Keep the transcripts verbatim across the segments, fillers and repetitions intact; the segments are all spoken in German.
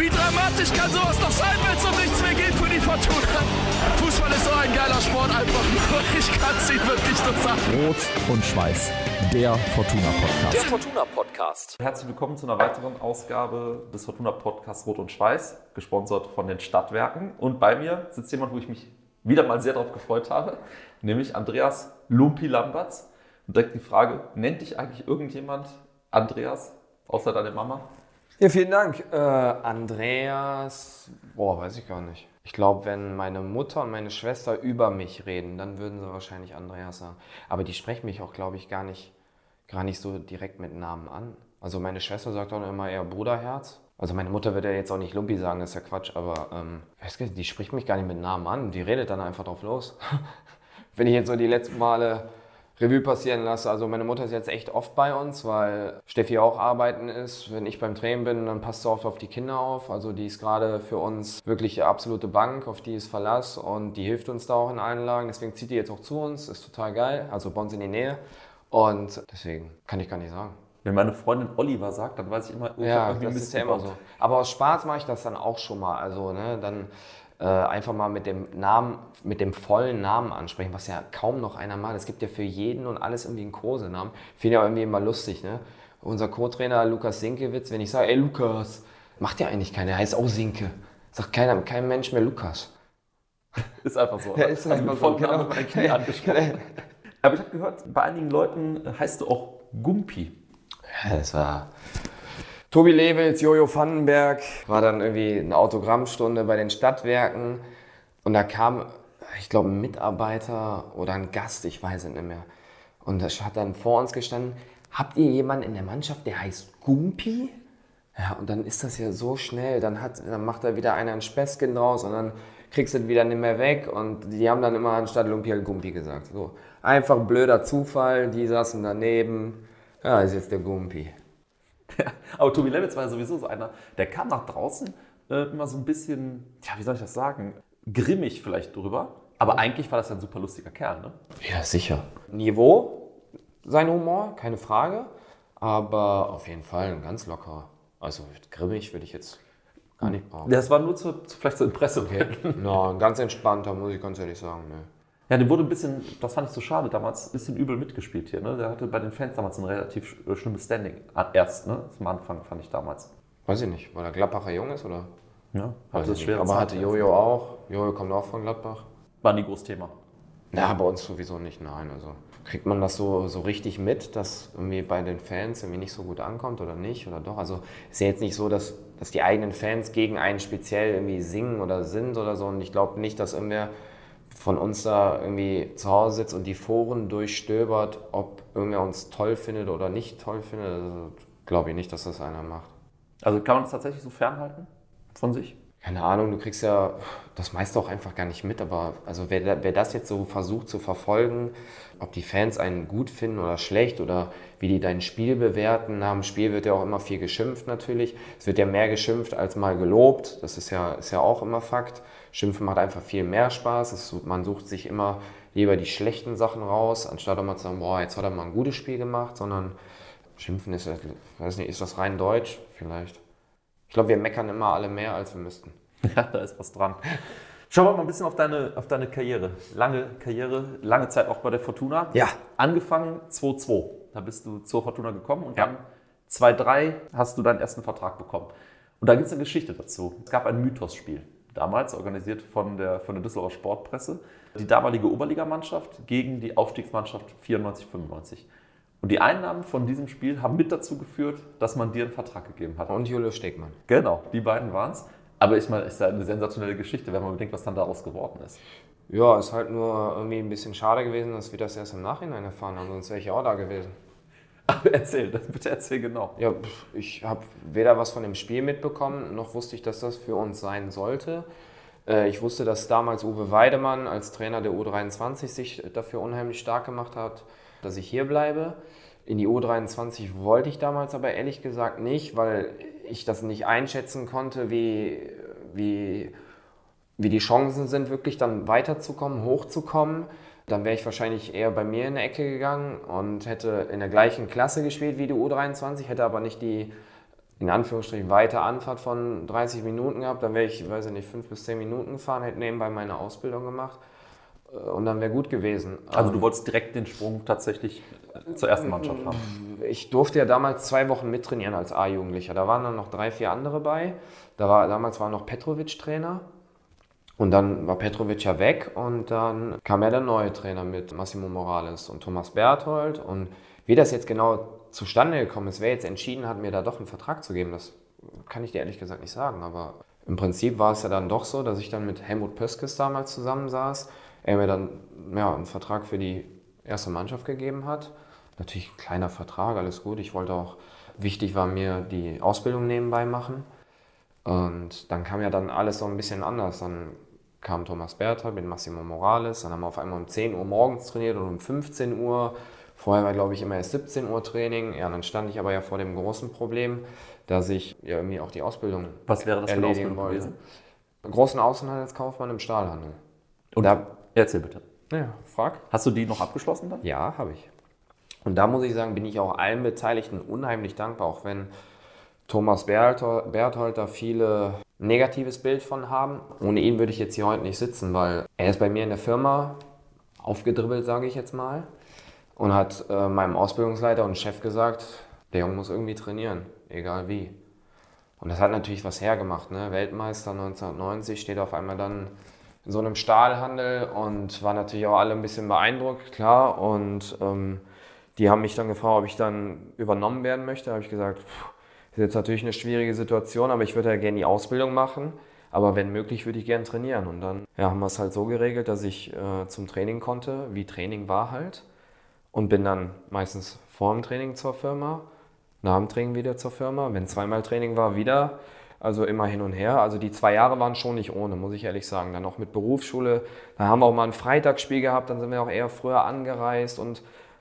Wie dramatisch kann sowas doch sein, wenn es um nichts mehr geht für die Fortuna? Fußball ist so ein geiler Sport einfach nur. Ich kann es Ihnen wirklich nur sagen. Rot und Schweiß, der Fortuna-Podcast. Der Fortuna-Podcast. Herzlich willkommen zu einer weiteren Ausgabe des Fortuna-Podcasts Rot und Schweiß, gesponsert von den Stadtwerken. Und bei mir sitzt jemand, wo ich mich wieder mal sehr darauf gefreut habe, nämlich Andreas Lumpi Lambertz. Und direkt die Frage, nennt dich eigentlich irgendjemand Andreas, außer deine Mama? Ja, vielen Dank. Äh, Andreas, boah, weiß ich gar nicht. Ich glaube, wenn meine Mutter und meine Schwester über mich reden, dann würden sie wahrscheinlich Andreas sagen. Aber die sprechen mich auch, glaube ich, gar nicht, gar nicht so direkt mit Namen an. Also meine Schwester sagt dann immer eher Bruderherz. Also meine Mutter wird ja jetzt auch nicht Lumpi sagen, das ist ja Quatsch, aber ähm, weiß nicht, die spricht mich gar nicht mit Namen an. Die redet dann einfach drauf los. Wenn ich jetzt so die letzten Male Revue passieren lasse. Also meine Mutter ist jetzt echt oft bei uns, weil Steffi auch arbeiten ist. Wenn ich beim Training bin, dann passt sie oft auf die Kinder auf. Also die ist gerade für uns wirklich eine absolute Bank, auf die ist Verlass und die hilft uns da auch in allen Lagen. Deswegen zieht die jetzt auch zu uns, ist total geil, also bei uns in die Nähe. Und deswegen kann ich gar nicht sagen. Wenn meine Freundin Oliver sagt, dann weiß ich immer, oh, ich ja, hab irgendwie das Mist ist ja immer gebaut. so. Aber aus Spaß mache ich das dann auch schon mal. Also ne, dann Äh, einfach mal mit dem Namen, mit dem vollen Namen ansprechen, was ja kaum noch einer macht. Es gibt ja für jeden und alles irgendwie einen Kosenamen. Finde ich auch irgendwie immer lustig, ne? Unser Co-Trainer Lukas Sinkewitz, wenn ich sage, ey Lukas, macht ja eigentlich keiner, er heißt auch Sinke. Sagt keiner, kein Mensch mehr Lukas. Ist einfach so. Ja, ist also einfach mit so, vollen Namen genau. wird man eigentlich angesprochen. Aber ich habe gehört, bei einigen Leuten heißt du auch Gumpi. Ja, das war Tobi Lewels, Jojo Vandenberg, war dann irgendwie eine Autogrammstunde bei den Stadtwerken und da kam, ich glaube, ein Mitarbeiter oder ein Gast, ich weiß es nicht mehr. Und da hat dann vor uns gestanden, habt ihr jemanden in der Mannschaft, der heißt Gumpi? Ja, und dann ist das ja so schnell, dann, hat, dann macht da wieder einer ein Späßchen draus und dann kriegst du es wieder nicht mehr weg und die haben dann immer anstatt Lumpi halt Gumpi gesagt. So, einfach blöder Zufall, die saßen daneben, ja, ist jetzt der Gumpi. Ja, aber Tobi Lewitz war ja sowieso so einer, der kam nach draußen äh, immer so ein bisschen, ja, wie soll ich das sagen, grimmig vielleicht drüber, aber eigentlich war das ja ein super lustiger Kerl, ne? Ja, sicher. Niveau, sein Humor, keine Frage, aber auf jeden Fall ein ganz locker. Also grimmig würde ich jetzt gar nicht brauchen. Das war nur zur, vielleicht zur Impressum. Okay. Ja, ein ganz entspannter, muss ich ganz ehrlich sagen. Ne. Ja, dem wurde ein bisschen, das fand ich so schade damals, ein bisschen übel mitgespielt hier. Ne? Der hatte bei den Fans damals ein relativ sch- schlimmes Standing. Erst, ne? Zum Anfang fand ich damals. Weiß ich nicht, weil er Gladbacher Jung ist, oder? Ja, Weiß hatte ich das schwere nicht. Aber Zeit. hatte Jojo auch. Jojo kommt auch von Gladbach. War nie großes Thema. Ja, bei uns sowieso nicht, nein. Also kriegt man das so, so richtig mit, dass irgendwie bei den Fans irgendwie nicht so gut ankommt oder nicht oder doch? Also ist ja jetzt nicht so, dass, dass die eigenen Fans gegen einen speziell irgendwie singen oder sind oder so. Und ich glaube nicht, dass irgendwer von uns da irgendwie zu Hause sitzt und die Foren durchstöbert, ob irgendwer uns toll findet oder nicht toll findet. Also glaube ich nicht, dass das einer macht. Also kann man das tatsächlich so fernhalten von sich? Keine Ahnung, du kriegst ja das meiste auch einfach gar nicht mit, aber also wer, wer das jetzt so versucht zu verfolgen, ob die Fans einen gut finden oder schlecht oder wie die dein Spiel bewerten, nach dem Spiel wird ja auch immer viel geschimpft natürlich. Es wird ja mehr geschimpft als mal gelobt, das ist ja, ist ja auch immer Fakt. Schimpfen macht einfach viel mehr Spaß, es, man sucht sich immer lieber die schlechten Sachen raus, anstatt immer zu sagen, boah, jetzt hat er mal ein gutes Spiel gemacht, sondern Schimpfen ist, weiß nicht, ist das rein deutsch vielleicht? Ich glaube, wir meckern immer alle mehr, als wir müssten. Ja, da ist was dran. Schauen wir mal ein bisschen auf deine, auf deine Karriere. Lange Karriere, lange Zeit auch bei der Fortuna. Ja. Angefangen zweitausendzwei, da bist du zur Fortuna gekommen und Ja. dann zweitausenddrei hast du deinen ersten Vertrag bekommen. Und da gibt es eine Geschichte dazu. Es gab ein Mythos-Spiel, damals organisiert von der, von der Düsseldorfer Sportpresse. Die damalige Oberligamannschaft gegen die Aufstiegsmannschaft vierundneunzig fünfundneunzig. Und die Einnahmen von diesem Spiel haben mit dazu geführt, dass man dir einen Vertrag gegeben hat. Und Julius Stegmann. Genau, die beiden waren es. Aber ich meine, es ist ja eine sensationelle Geschichte, wenn man bedenkt, was dann daraus geworden ist. Ja, ist halt nur irgendwie ein bisschen schade gewesen, dass wir das erst im Nachhinein erfahren haben, sonst wäre ich ja auch da gewesen. Aber erzähl, das bitte erzähl genau. Ja, pff, ich habe weder was von dem Spiel mitbekommen, noch wusste ich, dass das für uns sein sollte. Äh, Ich wusste, dass damals Uwe Weidemann als Trainer der U dreiundzwanzig sich dafür unheimlich stark gemacht hat, dass ich hier bleibe. In die U dreiundzwanzig wollte ich damals aber ehrlich gesagt nicht, weil ich das nicht einschätzen konnte, wie, wie, wie die Chancen sind, wirklich dann weiterzukommen, hochzukommen. Dann wäre ich wahrscheinlich eher bei mir in der Ecke gegangen und hätte in der gleichen Klasse gespielt wie die U dreiundzwanzig, hätte aber nicht die in Anführungsstrichen weite Anfahrt von dreißig Minuten gehabt, dann wäre ich, weiß ich nicht, fünf bis zehn Minuten gefahren, hätte nebenbei meine Ausbildung gemacht und dann wäre gut gewesen. Also du wolltest direkt den Sprung tatsächlich zur ersten Mannschaft haben? Ich durfte ja damals zwei Wochen mittrainieren als A-Jugendlicher. Da waren dann noch drei, vier andere bei. Da war, damals war noch Petrovic Trainer. Und dann war Petrovic ja weg und dann kam ja der neue Trainer mit Massimo Morales und Thomas Berthold. Und wie das jetzt genau zustande gekommen ist, wer jetzt entschieden hat, mir da doch einen Vertrag zu geben, das kann ich dir ehrlich gesagt nicht sagen. Aber im Prinzip war es ja dann doch so, dass ich dann mit Helmut Pöskes damals zusammensaß. Er mir dann ja, einen Vertrag für die erste Mannschaft gegeben hat. Natürlich ein kleiner Vertrag, alles gut. Ich wollte auch, wichtig war mir die Ausbildung nebenbei machen. Und dann kam ja dann alles so ein bisschen anders. Dann kam Thomas Berthold mit Massimo Morales. Dann haben wir auf einmal um zehn Uhr morgens trainiert und um fünfzehn Uhr. Vorher war, glaube ich, immer erst siebzehn Uhr Training. Ja, dann stand ich aber ja vor dem großen Problem, dass ich ja irgendwie auch die Ausbildung Was wäre das für eine erledigen Ausbildung wollte. gewesen? Großen Außenhandelskaufmann im Stahlhandel. Und da, erzähl bitte. ja, frag. Hast du die noch abgeschlossen dann? Ja, habe ich. Und da muss ich sagen, bin ich auch allen Beteiligten unheimlich dankbar, auch wenn Thomas Berthold, Berthold da viele negatives Bild von haben. Ohne ihn würde ich jetzt hier heute nicht sitzen, weil er ist bei mir in der Firma aufgedribbelt, sage ich jetzt mal, und hat äh, meinem Ausbildungsleiter und Chef gesagt, der Junge muss irgendwie trainieren, egal wie. Und das hat natürlich was hergemacht, ne? Weltmeister neunzehnhundertneunzig steht auf einmal dann in so einem Stahlhandel und war natürlich auch alle ein bisschen beeindruckt, klar. Und ähm, die haben mich dann gefragt, ob ich dann übernommen werden möchte. Da habe ich gesagt, pff, ist jetzt natürlich eine schwierige Situation, aber ich würde ja gerne die Ausbildung machen. Aber wenn möglich, würde ich gerne trainieren. Und dann ja, haben wir es halt so geregelt, dass ich äh, zum Training konnte, wie Training war halt. Und bin dann meistens vor dem Training zur Firma, nach dem Training wieder zur Firma. Wenn zweimal Training war, wieder. Also immer hin und her. Also die zwei Jahre waren schon nicht ohne, muss ich ehrlich sagen. Dann noch mit Berufsschule. Da haben wir auch mal ein Freitagsspiel gehabt, dann sind wir auch eher früher angereist und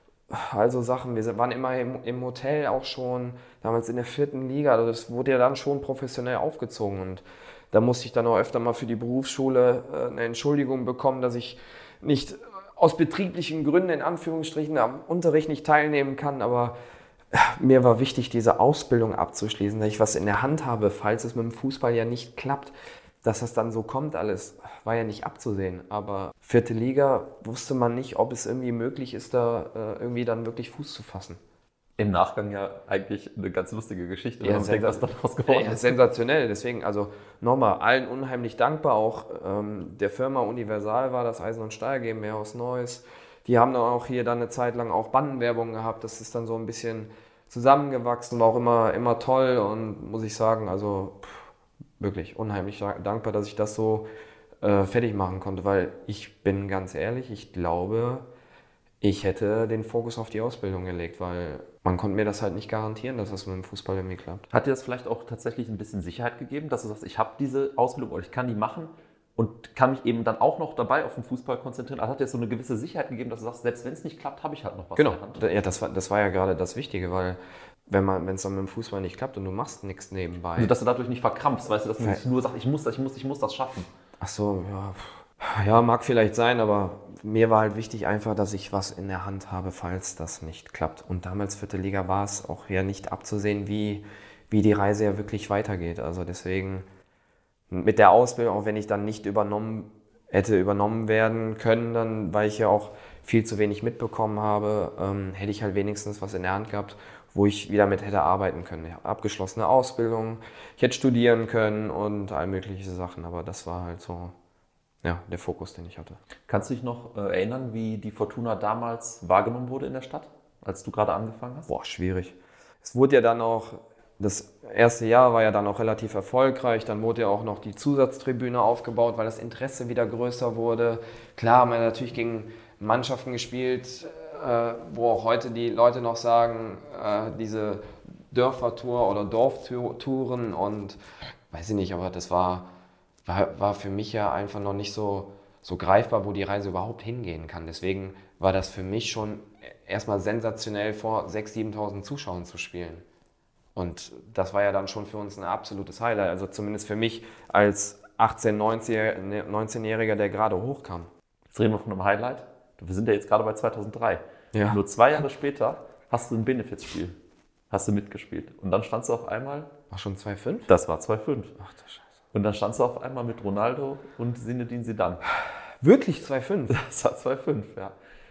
also Sachen. Wir waren immer im, im Hotel auch schon, damals in der vierten Liga. Also das wurde ja dann schon professionell aufgezogen. Und da musste ich dann auch öfter mal für die Berufsschule eine Entschuldigung bekommen, dass ich nicht aus betrieblichen Gründen in Anführungsstrichen am Unterricht nicht teilnehmen kann. Aber mir war wichtig, diese Ausbildung abzuschließen, dass ich was in der Hand habe, falls es mit dem Fußball ja nicht klappt. Dass das dann so kommt alles, war ja nicht abzusehen. Aber vierte Liga wusste man nicht, ob es irgendwie möglich ist, da äh, irgendwie dann wirklich Fuß zu fassen. Im Nachgang ja eigentlich eine ganz lustige Geschichte, wenn Ja, man denkt, was daraus geworden Ja, ist. sensationell. Deswegen, also nochmal, allen unheimlich dankbar. Auch ähm, der Firma Universal war das Eisen- und Stahl GmbH aus Neuss. Die haben dann auch hier dann eine Zeit lang auch Bandenwerbung gehabt. Das ist dann so ein bisschen zusammengewachsen, war auch immer, immer toll. Und muss ich sagen, also pff, wirklich unheimlich dankbar, dass ich das so äh, fertig machen konnte. Weil ich bin ganz ehrlich, ich glaube, ich hätte den Fokus auf die Ausbildung gelegt, weil man konnte mir das halt nicht garantieren, dass das mit dem Fußball irgendwie klappt. Hat dir das vielleicht auch tatsächlich ein bisschen Sicherheit gegeben, dass du sagst, ich habe diese Ausbildung oder ich kann die machen und kann mich eben dann auch noch dabei auf den Fußball konzentrieren? Also hat dir das so eine gewisse Sicherheit gegeben, dass du sagst, selbst wenn es nicht klappt, habe ich halt noch was Genau, in der Hand? ja, das war, das war ja gerade das Wichtige, weil wenn man, wenn es dann mit dem Fußball nicht klappt und du machst nichts nebenbei. Also dass du dadurch nicht verkrampfst, weißt du, dass man nicht nur sagt, ich muss das, ich muss, ich muss das schaffen. Ach so, ja. Ja, mag vielleicht sein, aber mir war halt wichtig einfach, dass ich was in der Hand habe, falls das nicht klappt. Und damals vierte Liga war es auch ja nicht abzusehen, wie, wie die Reise ja wirklich weitergeht. Also deswegen mit der Ausbildung, auch wenn ich dann nicht übernommen hätte übernommen werden können, dann, weil ich ja auch viel zu wenig mitbekommen habe, ähm, hätte ich halt wenigstens was in der Hand gehabt, wo ich wieder mit hätte arbeiten können. Ich habe abgeschlossene Ausbildung, ich hätte studieren können und all mögliche Sachen, aber das war halt so ja, der Fokus, den ich hatte. Kannst du dich noch äh, erinnern, wie die Fortuna damals wahrgenommen wurde in der Stadt, als du gerade angefangen hast? Boah, schwierig. Es wurde ja dann auch, das erste Jahr war ja dann auch relativ erfolgreich, dann wurde ja auch noch die Zusatztribüne aufgebaut, weil das Interesse wieder größer wurde. Klar haben wir natürlich gegen Mannschaften gespielt, äh, wo auch heute die Leute noch sagen, äh, diese Dörfertour oder Dorftouren und weiß ich nicht, aber das war... War, war für mich ja einfach noch nicht so, so greifbar, wo die Reise überhaupt hingehen kann. Deswegen war das für mich schon erstmal sensationell, vor sechstausend, siebentausend Zuschauern zu spielen. Und das war ja dann schon für uns ein absolutes Highlight. Also zumindest für mich als achtzehn-, neunzehnjähriger, der gerade hochkam. Jetzt reden wir von einem Highlight. Wir sind ja jetzt gerade bei zweitausenddrei. Ja. Nur zwei Jahre später hast du ein Benefizspiel, hast du mitgespielt. Und dann standst du auf einmal War schon zwei fünf? Das war zwei fünf. Ach du Scheiße. Und dann standst du auf einmal mit Ronaldo und Zinedine Zidane. Wirklich zwei fünf? Das war zwei fünf, ja.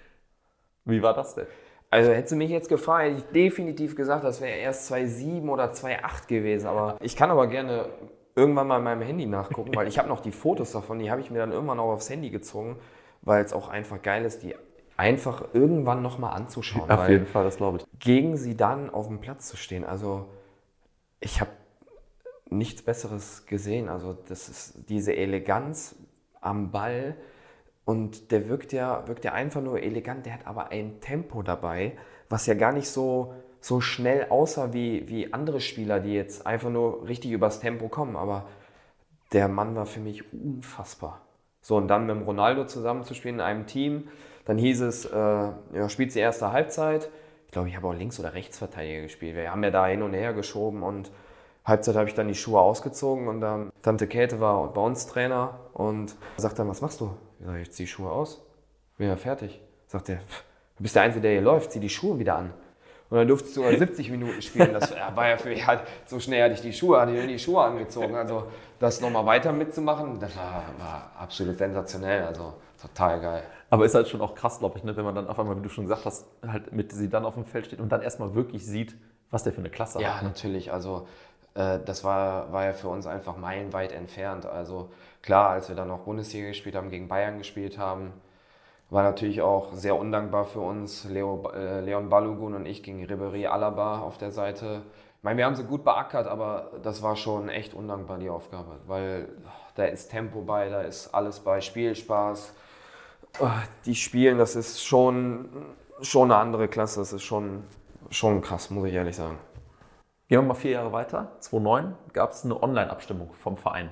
Wie war das denn? Also hättest du mich jetzt gefragt, hätte ich definitiv gesagt, das wäre erst zwei sieben oder zwei acht gewesen. Aber ich kann aber gerne irgendwann mal in meinem Handy nachgucken, weil ich habe noch die Fotos davon, die habe ich mir dann irgendwann auch aufs Handy gezogen, weil es auch einfach geil ist, die einfach irgendwann nochmal anzuschauen. Auf weil jeden Fall, das glaube ich. Gegen sie dann auf dem Platz zu stehen, also ich habe nichts Besseres gesehen. Also das ist diese Eleganz am Ball und der wirkt ja, wirkt ja einfach nur elegant, der hat aber ein Tempo dabei, was ja gar nicht so, so schnell aussah wie, wie andere Spieler, die jetzt einfach nur richtig übers Tempo kommen, aber der Mann war für mich unfassbar. So, und dann mit dem Ronaldo zusammenzuspielen in einem Team, dann hieß es, äh, ja, spielt die erste Halbzeit. Ich glaube, ich habe auch Links- oder Rechtsverteidiger gespielt. Wir haben ja da hin und her geschoben und Halbzeit habe ich dann die Schuhe ausgezogen und dann Tante Käthe war bei uns Trainer und sagt dann, was machst du? Ich sage, ich ziehe die Schuhe aus, bin ja fertig. Sagt er, du bist der Einzige, der hier läuft, zieh die Schuhe wieder an. Und dann durfte ich sogar siebzig Minuten spielen. Das war ja für mich halt, so schnell hatte ich die Schuhe, hatte ich die Schuhe angezogen. Also das nochmal weiter mitzumachen, das war, war absolut sensationell, also total geil. Aber ist halt schon auch krass, glaube ich, ne? Wenn man dann auf einmal, wie du schon gesagt hast, halt mit sie dann auf dem Feld steht und dann erstmal wirklich sieht, was der für eine Klasse Ja, hat. Ne? natürlich. Also äh, das war, war ja für uns einfach meilenweit entfernt. Also klar, als wir dann noch Bundesliga gespielt haben, gegen Bayern gespielt haben, war natürlich auch sehr undankbar für uns. Leo, äh, Leon Balogun und ich gegen Ribéry Alaba auf der Seite. Ich meine, wir haben sie gut beackert, aber das war schon echt undankbar, die Aufgabe. Weil da ist Tempo bei, da ist alles bei, Spielspaß. Die spielen, das ist schon, schon eine andere Klasse. Das ist schon, schon krass, muss ich ehrlich sagen. Gehen wir mal vier Jahre weiter. zweitausendneun gab es eine Online-Abstimmung vom Verein.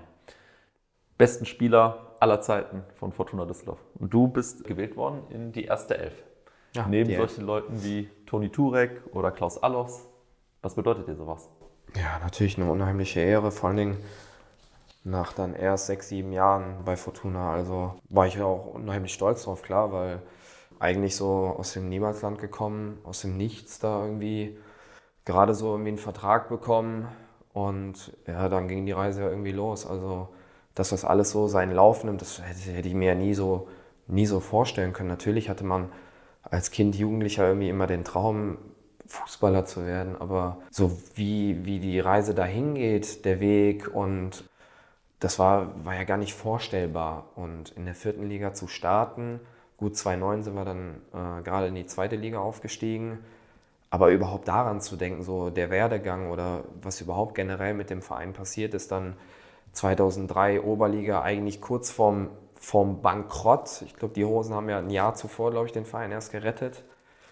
Besten Spieler aller Zeiten von Fortuna Düsseldorf. Und du bist gewählt worden in die erste Elf. Ja, Neben die solchen Leuten wie Toni Turek oder Klaus Allofs. Was bedeutet dir sowas? Ja, natürlich eine unheimliche Ehre, vor allen Dingen nach dann erst sechs, sieben Jahren bei Fortuna. Also war ich auch unheimlich stolz drauf, klar, weil eigentlich so aus dem Niemandsland gekommen, aus dem Nichts da irgendwie gerade so irgendwie einen Vertrag bekommen und ja, dann ging die Reise ja irgendwie los. Also dass das alles so seinen Lauf nimmt, das hätte, hätte ich mir ja nie so, nie so vorstellen können. Natürlich hatte man als Kind, Jugendlicher irgendwie immer den Traum, Fußballer zu werden, aber so wie, wie die Reise dahin geht, der Weg und das war, war ja gar nicht vorstellbar. Und in der vierten Liga zu starten, gut zweitausendneun sind wir dann äh, gerade in die zweite Liga aufgestiegen, aber überhaupt daran zu denken, so der Werdegang oder was überhaupt generell mit dem Verein passiert ist, dann zweitausenddrei Oberliga eigentlich kurz vorm, vorm Bankrott. Ich glaube, die Hosen haben ja ein Jahr zuvor, glaube ich, den Verein erst gerettet.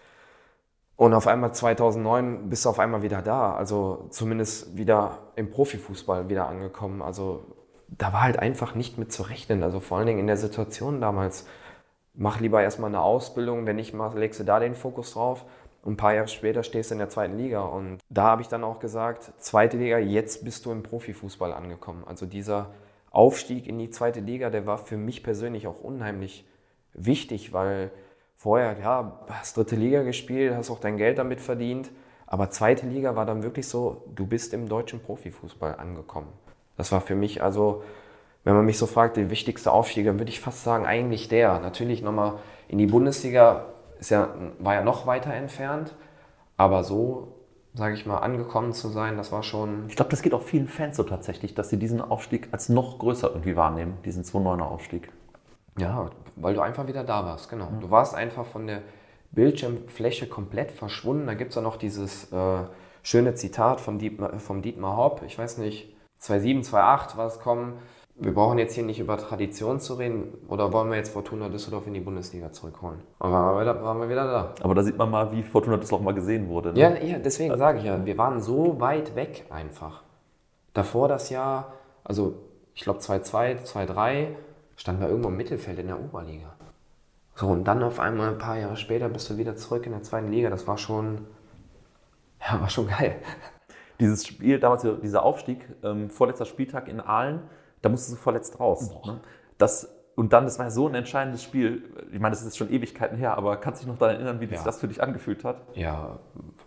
Und auf einmal zweitausendneun bist du auf einmal wieder da, also zumindest wieder im Profifußball wieder angekommen. Also da war halt einfach nicht mit zu rechnen. Also vor allen Dingen in der Situation damals, mach lieber erstmal eine Ausbildung, wenn nicht, legst du da den Fokus drauf. Und ein paar Jahre später stehst du in der zweiten Liga. Und da habe ich dann auch gesagt, zweite Liga, jetzt bist du im Profifußball angekommen. Also dieser Aufstieg in die zweite Liga, der war für mich persönlich auch unheimlich wichtig, weil vorher, ja, hast dritte Liga gespielt, hast auch dein Geld damit verdient. Aber zweite Liga war dann wirklich so, du bist im deutschen Profifußball angekommen. Das war für mich also, wenn man mich so fragt, der wichtigste Aufstieg, dann würde ich fast sagen, eigentlich der. Natürlich nochmal in die Bundesliga, ist ja, war ja noch weiter entfernt, aber so, sage ich mal, angekommen zu sein, das war schon... Ich glaube, das geht auch vielen Fans so tatsächlich, dass sie diesen Aufstieg als noch größer irgendwie wahrnehmen, diesen zweitausenddneuner Aufstieg. Ja, weil du einfach wieder da warst, genau. Du warst einfach von der Bildschirmfläche komplett verschwunden. Da gibt es ja noch dieses äh, schöne Zitat von Dietmar, vom Dietmar Hopp, ich weiß nicht, zweitausendsieben, zweitausendacht war es kommen. Wir brauchen jetzt hier nicht über Tradition zu reden, oder wollen wir jetzt Fortuna Düsseldorf in die Bundesliga zurückholen? Und waren wir wieder, waren wir wieder da. Aber da sieht man mal, wie Fortuna Düsseldorf mal gesehen wurde. Ne? Ja, ja, deswegen sage ich ja, wir waren so weit weg einfach. Davor das Jahr, also ich glaube zweitausendzwei, zweitausenddrei, standen wir irgendwo im Mittelfeld in der Oberliga. So, und dann auf einmal ein paar Jahre später bist du wieder zurück in der zweiten Liga. Das war schon, ja, war schon geil. Dieses Spiel, damals dieser Aufstieg, ähm, vorletzter Spieltag in Aalen, da musstest du verletzt raus. Ne? Das, und dann, das war ja so ein entscheidendes Spiel. Ich meine, das ist jetzt schon Ewigkeiten her, aber kannst du dich noch daran erinnern, wie sich Ja. das für dich angefühlt hat? Ja,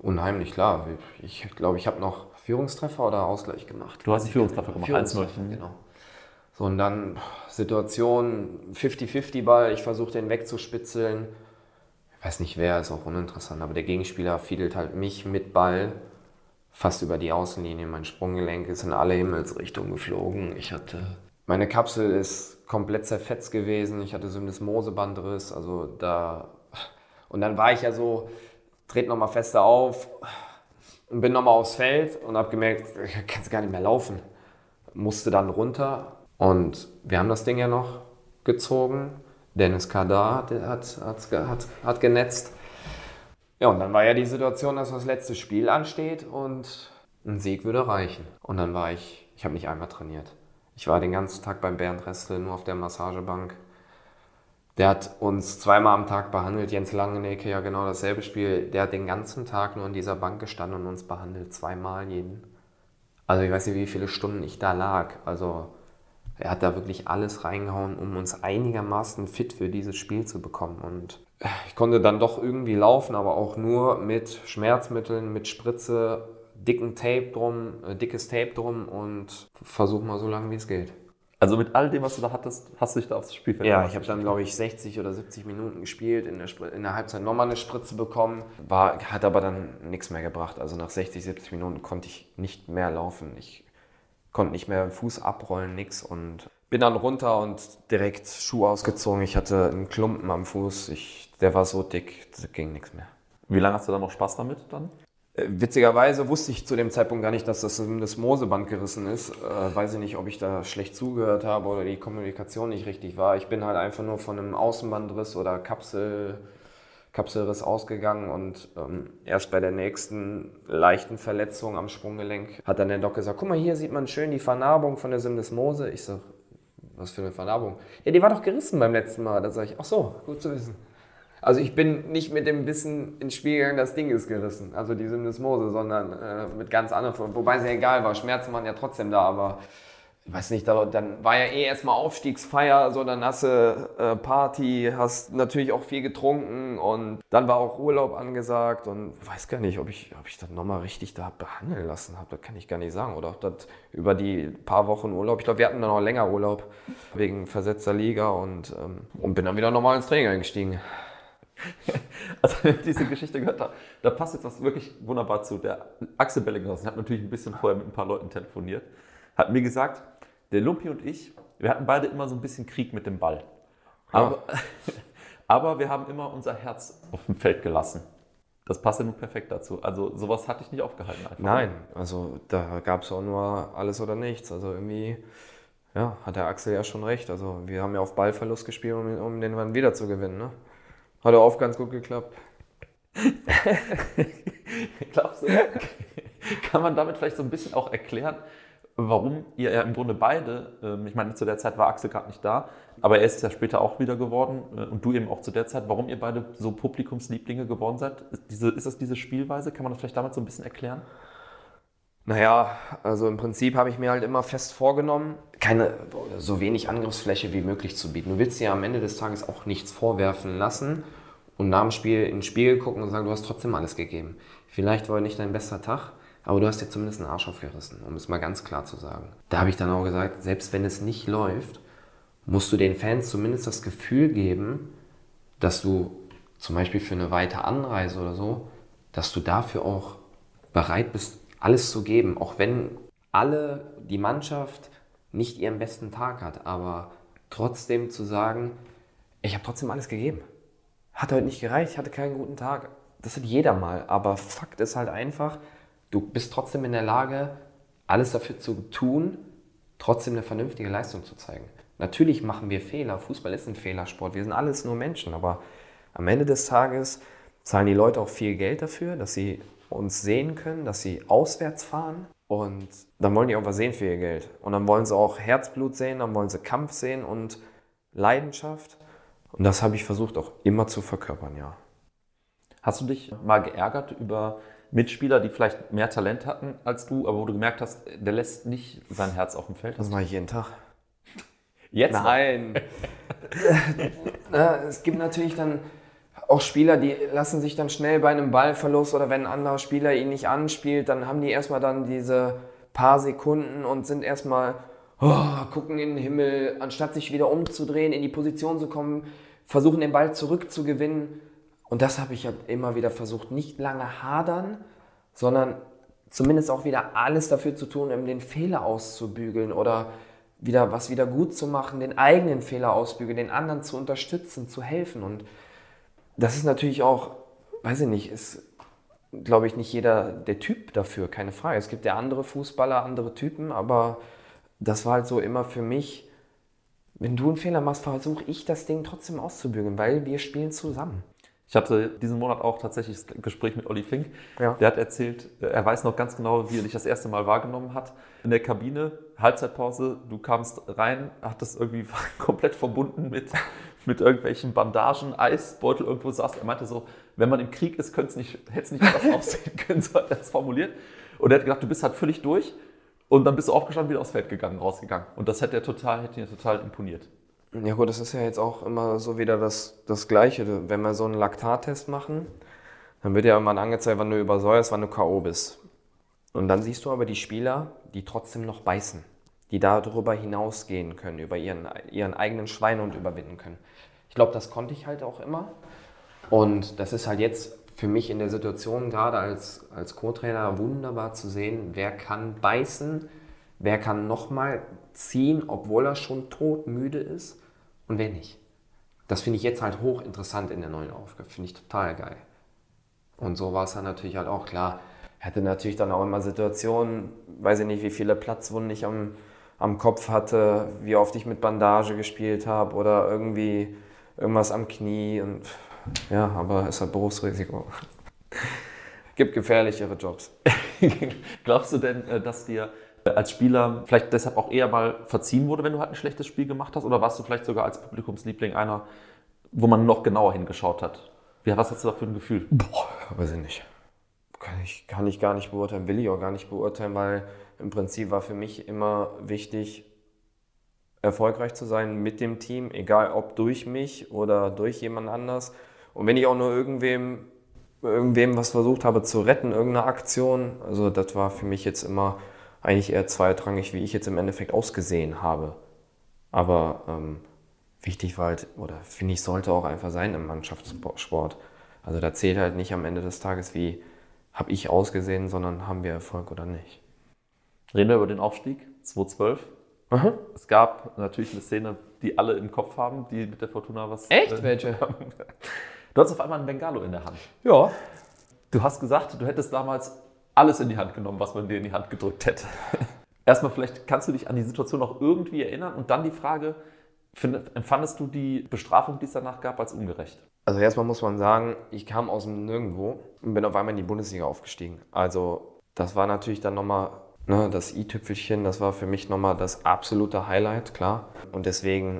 Unheimlich, klar. Ich glaube, ich habe noch Führungstreffer oder Ausgleich gemacht. Du hast einen Führungstreffer gemacht, eins null. Genau. So, und dann Situation, fünfzig fünfzig Ball, ich versuche den wegzuspitzeln. Ich weiß nicht wer, ist auch uninteressant, aber der Gegenspieler fiedelt halt mich mit Ball fast über die Außenlinie. Mein Sprunggelenk ist in alle Himmelsrichtungen geflogen. Ich hatte, meine Kapsel ist komplett zerfetzt gewesen. Ich hatte Syndesmosebandriss, also da, und dann war ich ja so, trete nochmal fester auf und bin nochmal aufs Feld und habe gemerkt, ich kann gar nicht mehr laufen. Musste dann runter und wir haben das Ding ja noch gezogen. Dennis Kadar hat, hat, hat, hat genetzt. Ja, und dann war ja die Situation, dass das letzte Spiel ansteht und ein Sieg würde reichen. Und dann war ich, ich habe nicht einmal trainiert. Ich war den ganzen Tag beim Bernd Restel nur auf der Massagebank. Der hat uns zweimal am Tag behandelt, Jens Langenecke, ja genau dasselbe Spiel. Der hat den ganzen Tag nur an dieser Bank gestanden und uns behandelt, zweimal jeden. Also ich weiß nicht, wie viele Stunden ich da lag. Also er hat da wirklich alles reingehauen, um uns einigermaßen fit für dieses Spiel zu bekommen. Und ich konnte dann doch irgendwie laufen, aber auch nur mit Schmerzmitteln, mit Spritze, dicken Tape drum, äh, dickes Tape drum und versuch mal so lange, wie es geht. Also mit all dem, was du da hattest, hast du dich da aufs Spielfeld Ja, ich habe dann, glaube ich, sechzig oder siebzig Minuten gespielt, in der, Spr- in der Halbzeit nochmal eine Spritze bekommen, war, hat aber dann nichts mehr gebracht. Also nach sechzig, siebzig Minuten konnte ich nicht mehr laufen. Ich konnte nicht mehr den Fuß abrollen, nix, und bin dann runter und direkt Schuh ausgezogen. Ich hatte einen Klumpen am Fuß, ich, der war so dick, da ging nichts mehr. Wie lange hast du dann noch Spaß damit dann? Witzigerweise wusste ich zu dem Zeitpunkt gar nicht, dass das das Moseband gerissen ist. Äh, weiß ich nicht, ob ich da schlecht zugehört habe oder die Kommunikation nicht richtig war. Ich bin halt einfach nur von einem Außenbandriss oder Kapsel, Kapselriss ausgegangen und ähm, erst bei der nächsten leichten Verletzung am Sprunggelenk hat dann der Doc gesagt, guck mal, hier sieht man schön die Vernarbung von der Syndesmose. Ich sag, was für eine Vernarbung? Ja, die war doch gerissen beim letzten Mal. Da sage ich, ach so, gut zu wissen. Also ich bin nicht mit dem Wissen ins Spiel gegangen, das Ding ist gerissen, also die Syndesmose, sondern äh, mit ganz anderen, wobei es ja egal war, Schmerzen waren ja trotzdem da, aber ich weiß nicht, da, dann war ja eh erstmal Aufstiegsfeier, so dann hast du äh, Party, hast natürlich auch viel getrunken und dann war auch Urlaub angesagt und ich weiß gar nicht, ob ich, ob ich das nochmal richtig da behandeln lassen habe, das kann ich gar nicht sagen, oder ob das über die paar Wochen Urlaub, ich glaube, wir hatten dann auch länger Urlaub wegen versetzter Liga und, ähm, und bin dann wieder normal ins Training eingestiegen. Also wenn ich diese Geschichte gehört habe, da passt jetzt was wirklich wunderbar zu. Der Axel Bellinghausen hat natürlich ein bisschen vorher mit ein paar Leuten telefoniert, hat mir gesagt, der Lumpi und ich, wir hatten beide immer so ein bisschen Krieg mit dem Ball. Aber, ja. aber wir haben immer unser Herz auf dem Feld gelassen. Das passt ja nun perfekt dazu. Also sowas hatte ich nicht aufgehalten. Einfach. Nein, also da gab es auch nur alles oder nichts. Also irgendwie, ja, hat der Axel ja schon recht. Also wir haben ja auf Ballverlust gespielt, um, um den dann wieder zu gewinnen, ne? Hat auch ganz gut geklappt. Glaubst du, kann man damit vielleicht so ein bisschen auch erklären, warum ihr ja im Grunde beide, ich meine, zu der Zeit war Axel gerade nicht da, aber er ist ja später auch wieder geworden und du eben auch zu der Zeit, warum ihr beide so Publikumslieblinge geworden seid? Ist, diese, ist das diese Spielweise? Kann man das vielleicht damit so ein bisschen erklären? Naja, also im Prinzip habe ich mir halt immer fest vorgenommen, keine, so wenig Angriffsfläche wie möglich zu bieten. Du willst dir am Ende des Tages auch nichts vorwerfen lassen und nach dem Spiel in den Spiegel gucken und sagen, du hast trotzdem alles gegeben. Vielleicht war nicht dein bester Tag, aber du hast dir zumindest einen Arsch aufgerissen, um es mal ganz klar zu sagen. Da habe ich dann auch gesagt, selbst wenn es nicht läuft, musst du den Fans zumindest das Gefühl geben, dass du zum Beispiel für eine weite Anreise oder so, dass du dafür auch bereit bist, alles zu geben, auch wenn alle, die Mannschaft nicht ihren besten Tag hat, aber trotzdem zu sagen, ich habe trotzdem alles gegeben. Hat heute nicht gereicht, ich hatte keinen guten Tag. Das hat jeder mal, aber Fakt ist halt einfach, du bist trotzdem in der Lage, alles dafür zu tun, trotzdem eine vernünftige Leistung zu zeigen. Natürlich machen wir Fehler, Fußball ist ein Fehlersport, wir sind alles nur Menschen, aber am Ende des Tages zahlen die Leute auch viel Geld dafür, dass sie uns sehen können, dass sie auswärts fahren und dann wollen die auch was sehen für ihr Geld. Und dann wollen sie auch Herzblut sehen, dann wollen sie Kampf sehen und Leidenschaft. Und das habe ich versucht auch immer zu verkörpern, ja. Hast du dich mal geärgert über Mitspieler, die vielleicht mehr Talent hatten als du, aber wo du gemerkt hast, der lässt nicht sein Herz auf dem Feld? Das mache ich jeden Tag. Jetzt? Nein. Es gibt natürlich dann auch Spieler, die lassen sich dann schnell bei einem Ballverlust oder wenn ein anderer Spieler ihn nicht anspielt, dann haben die erstmal dann diese paar Sekunden und sind erstmal, oh, gucken in den Himmel, anstatt sich wieder umzudrehen, in die Position zu kommen, versuchen den Ball zurückzugewinnen. Und das habe ich ja immer wieder versucht, nicht lange hadern, sondern zumindest auch wieder alles dafür zu tun, um den Fehler auszubügeln oder wieder was wieder gut zu machen, den eigenen Fehler ausbügeln, den anderen zu unterstützen, zu helfen. Und das ist natürlich auch, weiß ich nicht, ist, glaube ich, nicht jeder der Typ dafür, keine Frage. Es gibt ja andere Fußballer, andere Typen, aber das war halt so immer für mich, wenn du einen Fehler machst, versuche ich das Ding trotzdem auszubügeln, weil wir spielen zusammen. Ich hatte diesen Monat auch tatsächlich das Gespräch mit Olli Fink. Ja. Der hat erzählt, er weiß noch ganz genau, wie er dich das erste Mal wahrgenommen hat. In der Kabine, Halbzeitpause, du kamst rein, hattest irgendwie komplett verbunden mit, mit irgendwelchen Bandagen, Eisbeutel irgendwo saß. Er meinte so, wenn man im Krieg ist, hätte es nicht anders aussehen können, so hat er es formuliert. Und er hat gedacht, du bist halt völlig durch. Und dann bist du aufgestanden, wieder aufs Feld gegangen, rausgegangen. Und das hätte er total, hätte ihn total imponiert. Ja gut, das ist ja jetzt auch immer so wieder das, das Gleiche. Wenn wir so einen Laktattest machen, dann wird ja irgendwann angezeigt, wann du übersäuerst, wann du K O bist. Und dann siehst du aber die Spieler, die trotzdem noch beißen, die darüber hinausgehen können, über ihren, ihren eigenen Schweinehund überwinden können. Ich glaube, das konnte ich halt auch immer. Und das ist halt jetzt für mich in der Situation, gerade als, als Co-Trainer, wunderbar zu sehen, wer kann beißen, wer kann nochmal ziehen, obwohl er schon todmüde ist und wer nicht. Das finde ich jetzt halt hochinteressant in der neuen Aufgabe, finde ich total geil. Und so war es dann natürlich halt auch klar. Er hatte natürlich dann auch immer Situationen, weiß ich nicht, wie viele Platzwunden ich am, am Kopf hatte, wie oft ich mit Bandage gespielt habe oder irgendwie irgendwas am Knie. Und ja, aber es hat Berufsrisiko. Gibt gefährlichere Jobs. Glaubst du denn, dass dir als Spieler vielleicht deshalb auch eher mal verziehen wurde, wenn du halt ein schlechtes Spiel gemacht hast? Oder warst du vielleicht sogar als Publikumsliebling einer, wo man noch genauer hingeschaut hat? Wie, was hast du da für ein Gefühl? Boah, weiß ich nicht. Kann ich, kann ich gar nicht beurteilen, will ich auch gar nicht beurteilen, weil im Prinzip war für mich immer wichtig, erfolgreich zu sein mit dem Team, egal ob durch mich oder durch jemand anders. Und wenn ich auch nur irgendwem, irgendwem was versucht habe zu retten, irgendeine Aktion, also das war für mich jetzt immer eigentlich eher zweitrangig, wie ich jetzt im Endeffekt ausgesehen habe. Aber ähm, wichtig war halt, oder finde ich, sollte auch einfach sein im Mannschaftssport. Also da zählt halt nicht am Ende des Tages, wie habe ich ausgesehen, sondern haben wir Erfolg oder nicht. Reden wir über den Aufstieg zweitausendzwölf. Aha. Es gab natürlich eine Szene, die alle im Kopf haben, die mit der Fortuna was... Echt? Äh, Welche? Du hattest auf einmal einen Bengalo in der Hand. Ja. Du hast gesagt, du hättest damals alles in die Hand genommen, was man dir in die Hand gedrückt hätte. Erstmal vielleicht kannst du dich an die Situation noch irgendwie erinnern und dann die Frage, empfandest du die Bestrafung, die es danach gab, als ungerecht? Also erstmal muss man sagen, ich kam aus dem Nirgendwo und bin auf einmal in die Bundesliga aufgestiegen. Also das war natürlich dann nochmal, ne, das i-Tüpfelchen, das war für mich nochmal das absolute Highlight, klar. Und deswegen,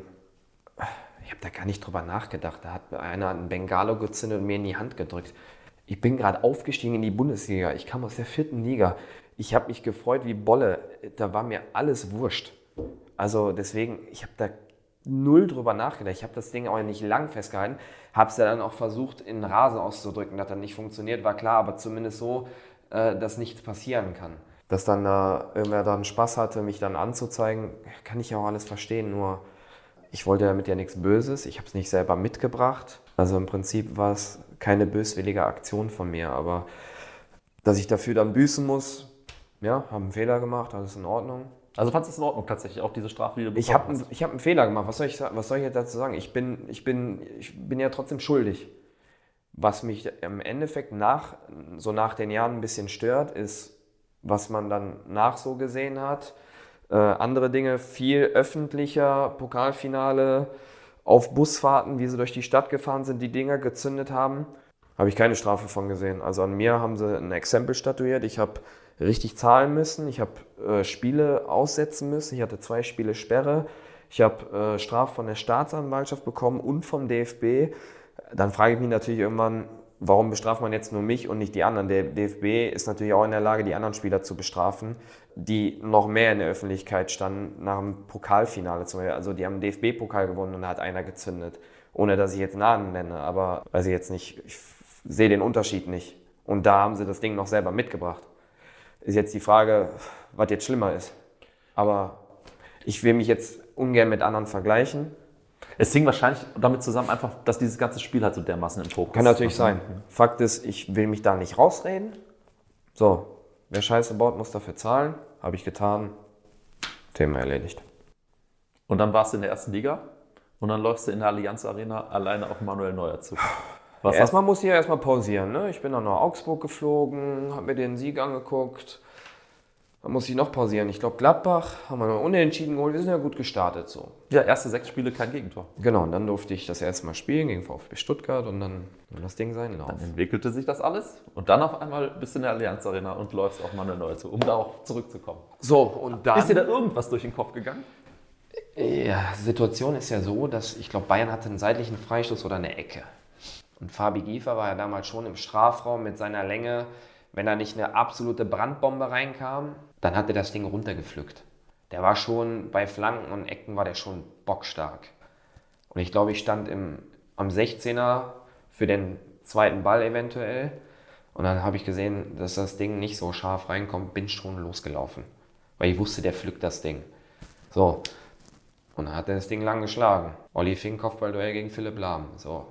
ich habe da gar nicht drüber nachgedacht. Da hat einer einen Bengalo gezündet und mir in die Hand gedrückt. Ich bin gerade aufgestiegen in die Bundesliga. Ich kam aus der vierten Liga. Ich habe mich gefreut wie Bolle. Da war mir alles wurscht. Also deswegen, ich habe da null drüber nachgedacht. Ich habe das Ding auch nicht lang festgehalten. Habe es ja dann auch versucht, in den Rasen auszudrücken. Das hat dann nicht funktioniert, war klar. Aber zumindest so, dass nichts passieren kann. Dass dann da irgendwer dann Spaß hatte, mich dann anzuzeigen, kann ich ja auch alles verstehen. Nur ich wollte damit ja nichts Böses. Ich habe es nicht selber mitgebracht. Also im Prinzip war es keine böswillige Aktion von mir, aber dass ich dafür dann büßen muss, ja, habe einen Fehler gemacht, alles in Ordnung. Also fandest du es in Ordnung tatsächlich, auch diese Strafe, die du bekommen ich hab, hast? Ich habe einen Fehler gemacht, was soll ich, was soll ich jetzt dazu sagen? Ich bin, ich, bin, ich bin ja trotzdem schuldig. Was mich im Endeffekt nach, so nach den Jahren ein bisschen stört, ist, was man dann nach so gesehen hat. Äh, andere Dinge, viel öffentlicher, Pokalfinale, auf Busfahrten, wie sie durch die Stadt gefahren sind, die Dinger gezündet haben, habe ich keine Strafe von gesehen. Also an mir haben sie ein Exempel statuiert. Ich habe richtig zahlen müssen. Ich habe äh, Spiele aussetzen müssen. Ich hatte zwei Spiele Sperre. Ich habe äh, Strafe von der Staatsanwaltschaft bekommen und vom D F B. Dann frage ich mich natürlich irgendwann, warum bestraft man jetzt nur mich und nicht die anderen? Der D F B ist natürlich auch in der Lage, die anderen Spieler zu bestrafen, die noch mehr in der Öffentlichkeit standen nach dem Pokalfinale zum Beispiel. Also die haben den D F B-Pokal gewonnen und da hat einer gezündet. Ohne, dass ich jetzt Namen nenne, aber weiß ich jetzt nicht, ich sehe den Unterschied nicht. Und da haben sie das Ding noch selber mitgebracht. Ist jetzt die Frage, was jetzt schlimmer ist. Aber ich will mich jetzt ungern mit anderen vergleichen. Es hing wahrscheinlich damit zusammen, einfach, dass dieses ganze Spiel halt so dermaßen im Fokus Kann natürlich sein. Fakt ist, ich will mich da nicht rausreden. So, wer Scheiße baut, muss dafür zahlen. Habe ich getan. Thema erledigt. Und dann warst du in der ersten Liga und dann läufst du in der Allianz Arena alleine auf Manuel Neuer zu. Was Ja, erstmal muss ich ja erstmal pausieren. Ne? Ich bin dann nach Augsburg geflogen, habe mir den Sieg angeguckt. Dann muss ich noch pausieren. Ich glaube, Gladbach haben wir noch unentschieden geholt. Wir sind ja gut gestartet so. Ja, erste sechs Spiele, kein Gegentor. Genau, und dann durfte ich das erste Mal spielen gegen VfB Stuttgart und dann das Ding seinen Lauf. Dann entwickelte sich das alles und dann auf einmal bist du in der Allianz Arena und läufst auf Manuel Neuer zu, um da auch zurückzukommen. So, und dann... Ist dir da irgendwas durch den Kopf gegangen? Ja, die Situation ist ja so, dass ich glaube, Bayern hatte einen seitlichen Freistoß oder eine Ecke. Und Fabi Giefer war ja damals schon im Strafraum mit seiner Länge. Wenn da nicht eine absolute Brandbombe reinkam, dann hat er das Ding runtergepflückt. Der war schon, bei Flanken und Ecken war der schon bockstark. Und ich glaube, ich stand im, am sechzehner für den zweiten Ball eventuell. Und dann habe ich gesehen, dass das Ding nicht so scharf reinkommt, bin schon losgelaufen. Weil ich wusste, der pflückt das Ding. So. Und dann hat er das Ding lang geschlagen. Olli Fink, Kopfballduell gegen Philipp Lahm. So.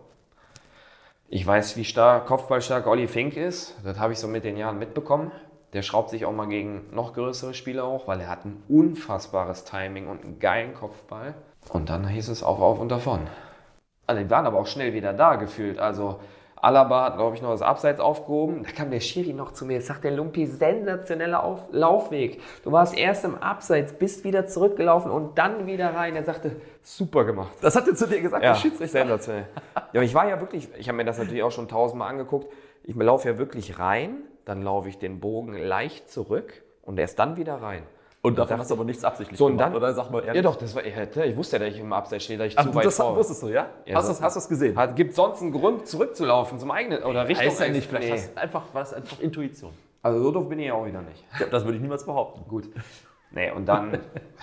Ich weiß, wie stark, kopfballstark Olli Fink ist. Das habe ich so mit den Jahren mitbekommen. Der schraubt sich auch mal gegen noch größere Spieler hoch, weil er hat ein unfassbares Timing und einen geilen Kopfball. Und dann hieß es auf, auf und davon. Also die waren aber auch schnell wieder da gefühlt. Also Alaba hat, glaube ich, noch das Abseits aufgehoben. Da kam der Schiri noch zu mir. Jetzt sagt der Lumpi, sensationeller Auf Laufweg. Du warst erst im Abseits, bist wieder zurückgelaufen und dann wieder rein. Er sagte, super gemacht. Das hat er zu dir gesagt, Ja, der Schiedsrichter. sensationell. Ja, aber ich war ja wirklich, ich habe mir das natürlich auch schon tausendmal angeguckt. Ich laufe ja wirklich rein, dann laufe ich den Bogen leicht zurück und erst dann wieder rein. Und davon hast du aber nichts absichtlich So, und gemacht, dann, oder? Sag mal ehrlich. Ja doch, das war, ich wusste ja, dass ich im Abseits stehe, dass ich Ach, zu du, weit das vor. wusstest du, ja? Ja, hast so- du es gesehen? Gibt es sonst einen Grund, zurückzulaufen zum eigenen oder Richtung? Weiß ja nicht, vielleicht Nee. hast du einfach, war das einfach Intuition. Also so doof bin ich ja auch wieder nicht. Ja, das würde ich niemals behaupten. Gut. Nee, und dann,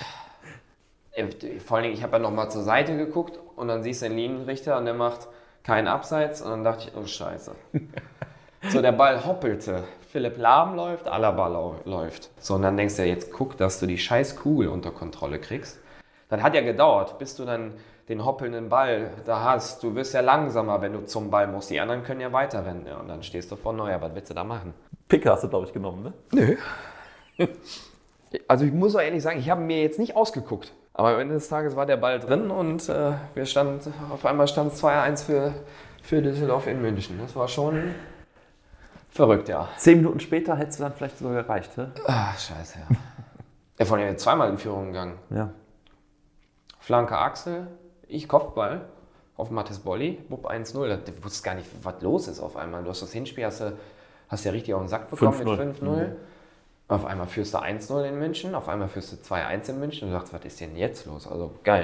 äh, vor allen Dingen, ich habe ja nochmal zur Seite geguckt und dann siehst du den Linienrichter und der macht keinen Abseits und dann dachte ich, oh Scheiße. So, der Ball hoppelte. Philipp Lahm läuft, Alaba lau- läuft. So, und dann denkst du, jetzt guck, dass du die scheiß Kugel unter Kontrolle kriegst. Das hat ja gedauert, bis du dann den hoppelnden Ball da hast. Du wirst ja langsamer, wenn du zum Ball musst. Die anderen können ja weiterrennen. Ja, und dann stehst du vor Neuer. Was willst du da machen? Picker hast du, glaube ich, genommen, ne? Nö. Also ich muss auch ehrlich sagen, ich habe mir jetzt nicht ausgeguckt. Aber am Ende des Tages war der Ball drin und äh, wir standen, auf einmal stand es zwei eins für, für Düsseldorf in München. Das war schon verrückt, ja. Zehn Minuten später hättest du dann vielleicht sogar gereicht, hä? Ah, scheiße, ja. Er von ja zweimal in Führung gegangen. Ja. Flanke Axel, ich Kopfball auf Mathis Bolli, Bub eins null. Du wusstest gar nicht, was los ist auf einmal. Du hast das Hinspiel, hast du hast ja richtig auf den Sack bekommen fünf null. mit fünf null. Auf einmal führst du eins null in München, auf einmal führst du zwei eins in München und du sagst, was ist denn jetzt los? Also geil.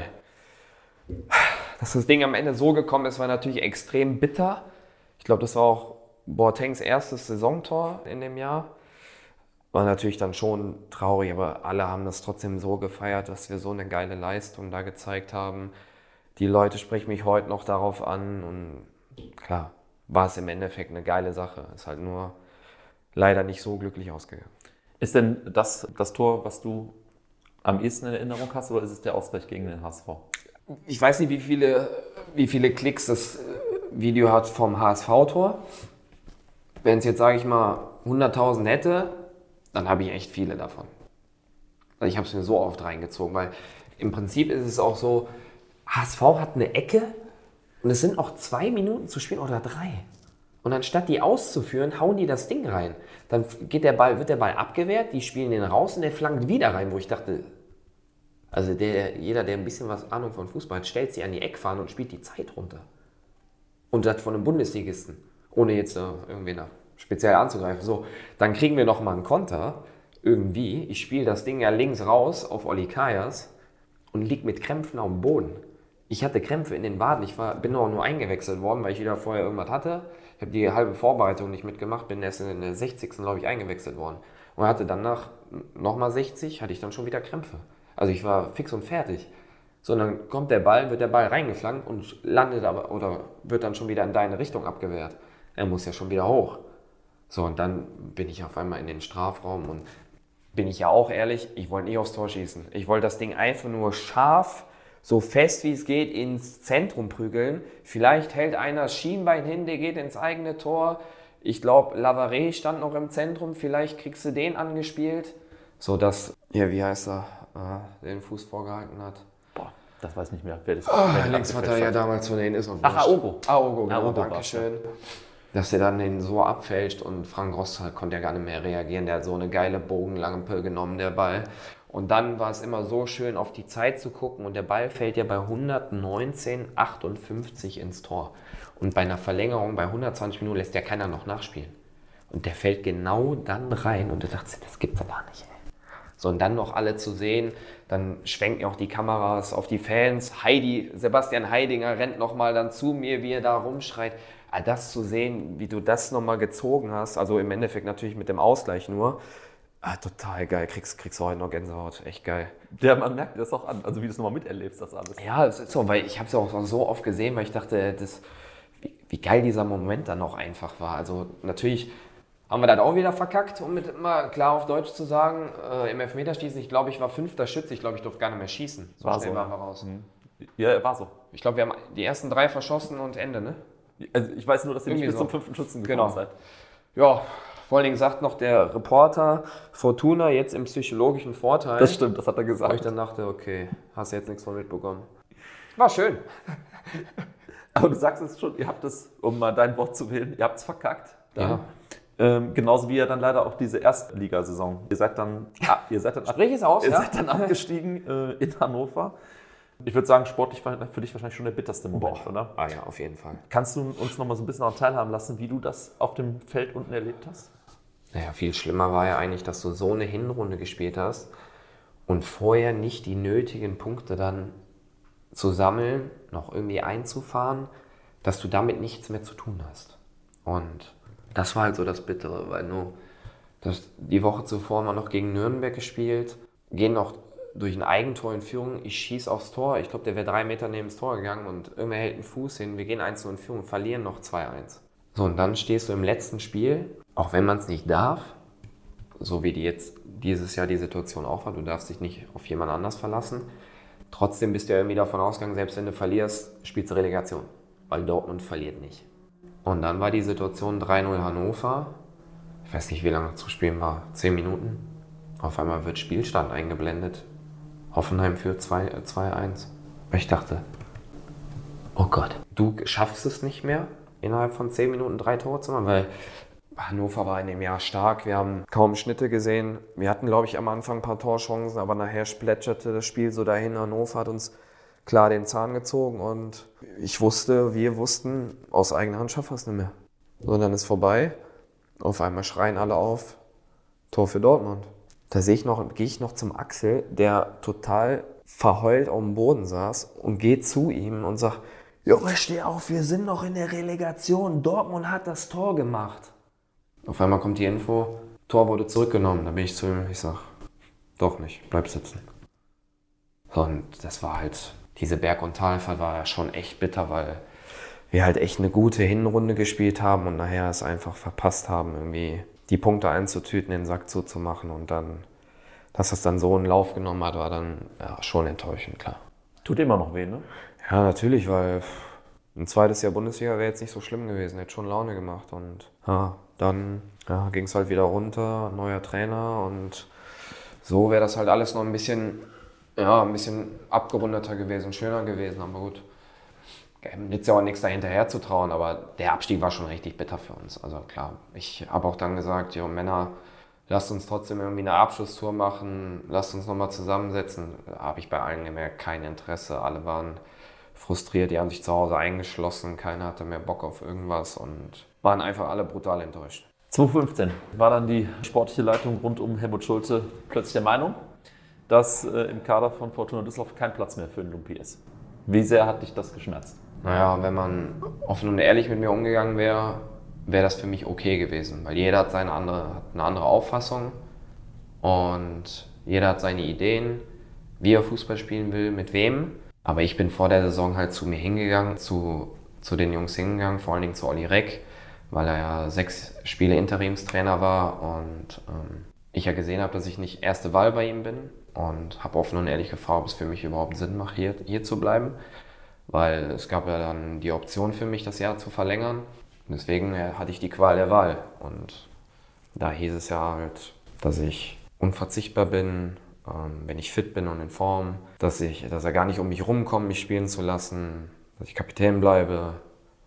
Dass das Ding am Ende so gekommen ist, war natürlich extrem bitter. Ich glaube, das war auch Boatengs erstes Saisontor in dem Jahr. War natürlich dann schon traurig, aber alle haben das trotzdem so gefeiert, dass wir so eine geile Leistung da gezeigt haben. Die Leute sprechen mich heute noch darauf an und klar, war es im Endeffekt eine geile Sache. Ist halt nur leider nicht so glücklich ausgegangen. Ist denn das das Tor, was du am ehesten in Erinnerung hast, oder ist es der Ausgleich gegen den H S V? Ich weiß nicht, wie viele, wie viele Klicks das Video hat vom H S V-Tor. Wenn es jetzt, sage ich mal, hunderttausend hätte, dann habe ich echt viele davon. Also ich habe es mir so oft reingezogen, weil im Prinzip ist es auch so, H S V hat eine Ecke und es sind auch zwei Minuten zu spielen oder drei. Und anstatt die auszuführen, hauen die das Ding rein. Dann geht der Ball, wird der Ball abgewehrt, die spielen den raus und der flankt wieder rein, wo ich dachte, also der, jeder, der ein bisschen was Ahnung von Fußball hat, stellt sich an die Eckfahne und spielt die Zeit runter. Und das von einem Bundesligisten, ohne jetzt äh, irgendwen da speziell anzugreifen. So, dann kriegen wir nochmal einen Konter, irgendwie. Ich spiele das Ding ja links raus auf Olli Kajas und lieg mit Krämpfen auf dem Boden. Ich hatte Krämpfe in den Waden. Ich war, bin auch nur eingewechselt worden, weil ich wieder vorher irgendwas hatte. Ich habe die halbe Vorbereitung nicht mitgemacht, bin erst in der sechzigsten glaube ich, eingewechselt worden. Und hatte dann nach nochmal sechzig, hatte ich dann schon wieder Krämpfe. Also ich war fix und fertig. So, und dann kommt der Ball, wird der Ball reingeflankt und landet aber oder wird dann schon wieder in deine Richtung abgewehrt. Er muss ja schon wieder hoch. So, und dann bin ich auf einmal in den Strafraum und bin ich ja auch ehrlich, ich wollte nicht aufs Tor schießen. Ich wollte das Ding einfach nur scharf, so fest wie es geht, ins Zentrum prügeln. Vielleicht hält einer das Schienbein hin, der geht ins eigene Tor. Ich glaube, Lavaré stand noch im Zentrum, vielleicht kriegst du den angespielt. So dass, ja, wie heißt er, äh, den Fuß vorgehalten hat. Boah, das weiß nicht mehr, wer das Oh, Linksverteidiger damals von denen ist noch Ach, Aogo. Aogo, genau, Aogo danke war's, schön. Dass der dann den so abfälscht und Frank Rost konnte ja gar nicht mehr reagieren. Der hat so eine geile Bogenlampe genommen, der Ball. Und dann war es immer so schön, auf die Zeit zu gucken. Und der Ball fällt ja bei hundertneunzehn Komma achtundfünfzig ins Tor. Und bei einer Verlängerung bei hundertzwanzig Minuten lässt ja keiner noch nachspielen. Und der fällt genau dann rein. Und du dachtest, das gibt's ja gar nicht, ey. So, und dann noch alle zu sehen, dann schwenken auch die Kameras auf die Fans. Heidi, Sebastian Heidinger rennt nochmal dann zu mir, wie er da rumschreit. Das zu sehen, wie du das nochmal gezogen hast, also im Endeffekt natürlich mit dem Ausgleich nur, ah, total geil, kriegst, kriegst du heute noch Gänsehaut, echt geil. Ja, man merkt dir das auch an, also wie du es nochmal miterlebst, das alles. Ja, es ist so, weil ich habe es auch so oft gesehen, weil ich dachte, das, wie, wie geil dieser Moment dann auch einfach war. Also natürlich haben wir dann auch wieder verkackt, um mit immer klar auf Deutsch zu sagen, äh, im Elfmeterschießen, ich glaube, ich war fünfter Schütze, ich glaube, ich durfte gar nicht mehr schießen. So war schnell so. waren wir raus. Ja, war so. Ich glaube, wir haben die ersten drei verschossen und Ende, ne? Also ich weiß nur, dass ihr nicht Irgendwie bis so. zum fünften Schützen gekommen Genau. seid. Ja, vor allen Dingen sagt noch der Reporter, Fortuna jetzt im psychologischen Vorteil. Das stimmt, das hat er Wo ich gesagt. dann dachte, okay, hast jetzt nichts von mitbekommen. War schön. Aber du sagst es schon, ihr habt es, um mal dein Wort zu wählen, ihr habt es verkackt. Ja. Ähm, genauso wie ihr dann leider auch diese Erstligasaison. Ihr seid dann, ah, ihr seid dann, Sprich es aus, ihr ja? seid dann abgestiegen äh, in Hannover. Ich würde sagen, sportlich war für dich wahrscheinlich schon der bitterste Moment, oder? Ah ja, auf jeden Fall. Kannst du uns noch mal so ein bisschen daran teilhaben lassen, wie du das auf dem Feld unten erlebt hast? Naja, viel schlimmer war ja eigentlich, dass du so eine Hinrunde gespielt hast und vorher nicht die nötigen Punkte dann zu sammeln, noch irgendwie einzufahren, dass du damit nichts mehr zu tun hast. Und das war halt so das Bittere, weil du das, die Woche zuvor haben wir noch gegen Nürnberg gespielt, gehen noch durch ein Eigentor in Führung, ich schieße aufs Tor, ich glaube, der wäre drei Meter neben das Tor gegangen und irgendwer hält einen Fuß hin, wir gehen eins zu null in Führung, verlieren noch zwei eins. So, und dann stehst du im letzten Spiel, auch wenn man es nicht darf, so wie die jetzt dieses Jahr die Situation auch war, du darfst dich nicht auf jemand anders verlassen, trotzdem bist du ja irgendwie davon ausgegangen, selbst wenn du verlierst, spielst du Relegation, weil Dortmund verliert nicht. Und dann war die Situation drei null Hannover, ich weiß nicht, wie lange zu spielen war, zehn Minuten, auf einmal wird Spielstand eingeblendet. Hoffenheim führt zwei eins. Ich dachte, oh Gott, du schaffst es nicht mehr, innerhalb von zehn Minuten drei Tore zu machen, weil Hannover war in dem Jahr stark, wir haben kaum Schnitte gesehen. Wir hatten, glaube ich, am Anfang ein paar Torchancen, aber nachher plätscherte das Spiel so dahin. Hannover hat uns klar den Zahn gezogen und ich wusste, wir wussten, aus eigener Hand schaffen wir es nicht mehr. So, und dann ist vorbei, auf einmal schreien alle auf, Tor für Dortmund. Da sehe ich noch, gehe ich noch zum Axel, der total verheult auf dem Boden saß und geht zu ihm und sagt, Junge, steh auf, wir sind noch in der Relegation, Dortmund hat das Tor gemacht. Auf einmal kommt die Info, Tor wurde zurückgenommen. Da bin ich zu ihm, ich sag, doch nicht, bleib sitzen. So, und das war halt, diese Berg- und Talfahrt war ja schon echt bitter, weil wir halt echt eine gute Hinrunde gespielt haben und nachher es einfach verpasst haben, irgendwie die Punkte einzutüten, den Sack zuzumachen und dann, dass das dann so einen Lauf genommen hat, war dann ja, schon enttäuschend, klar. Tut immer noch weh, ne? Ja, natürlich, weil ein zweites Jahr Bundesliga wäre jetzt nicht so schlimm gewesen, hätte schon Laune gemacht und ja, dann ja, ging es halt wieder runter, neuer Trainer und so wäre das halt alles noch ein bisschen, ja, ein bisschen abgerundeter gewesen, schöner gewesen, aber gut. Jetzt ja auch nichts dahinterher zu trauen, aber der Abstieg war schon richtig bitter für uns. Also klar, ich habe auch dann gesagt, jo Männer, lasst uns trotzdem irgendwie eine Abschlusstour machen, lasst uns nochmal zusammensetzen. Da habe ich bei allen gemerkt, kein Interesse, alle waren frustriert, die haben sich zu Hause eingeschlossen, keiner hatte mehr Bock auf irgendwas und waren einfach alle brutal enttäuscht. zweitausendfünfzehn war dann die sportliche Leitung rund um Helmut Schulte plötzlich der Meinung, dass äh, im Kader von Fortuna Düsseldorf kein Platz mehr für den Lumpi ist. Wie sehr hat dich das geschmerzt? Naja, wenn man offen und ehrlich mit mir umgegangen wäre, wäre das für mich okay gewesen. Weil jeder hat, seine andere, hat eine andere Auffassung und jeder hat seine Ideen, wie er Fußball spielen will, mit wem. Aber ich bin vor der Saison halt zu mir hingegangen, zu, zu den Jungs hingegangen, vor allen Dingen zu Olli Reck, weil er ja sechs Spiele Interimstrainer war und ähm, ich ja gesehen habe, dass ich nicht erste Wahl bei ihm bin und habe offen und ehrlich gefragt, ob es für mich überhaupt Sinn macht, hier, hier zu bleiben, weil es gab ja dann die Option für mich, das Jahr zu verlängern. Und deswegen hatte ich die Qual der Wahl und da hieß es ja halt, dass ich unverzichtbar bin, ähm, wenn ich fit bin und in Form, dass, ich, dass er gar nicht um mich rumkommt, mich spielen zu lassen, dass ich Kapitän bleibe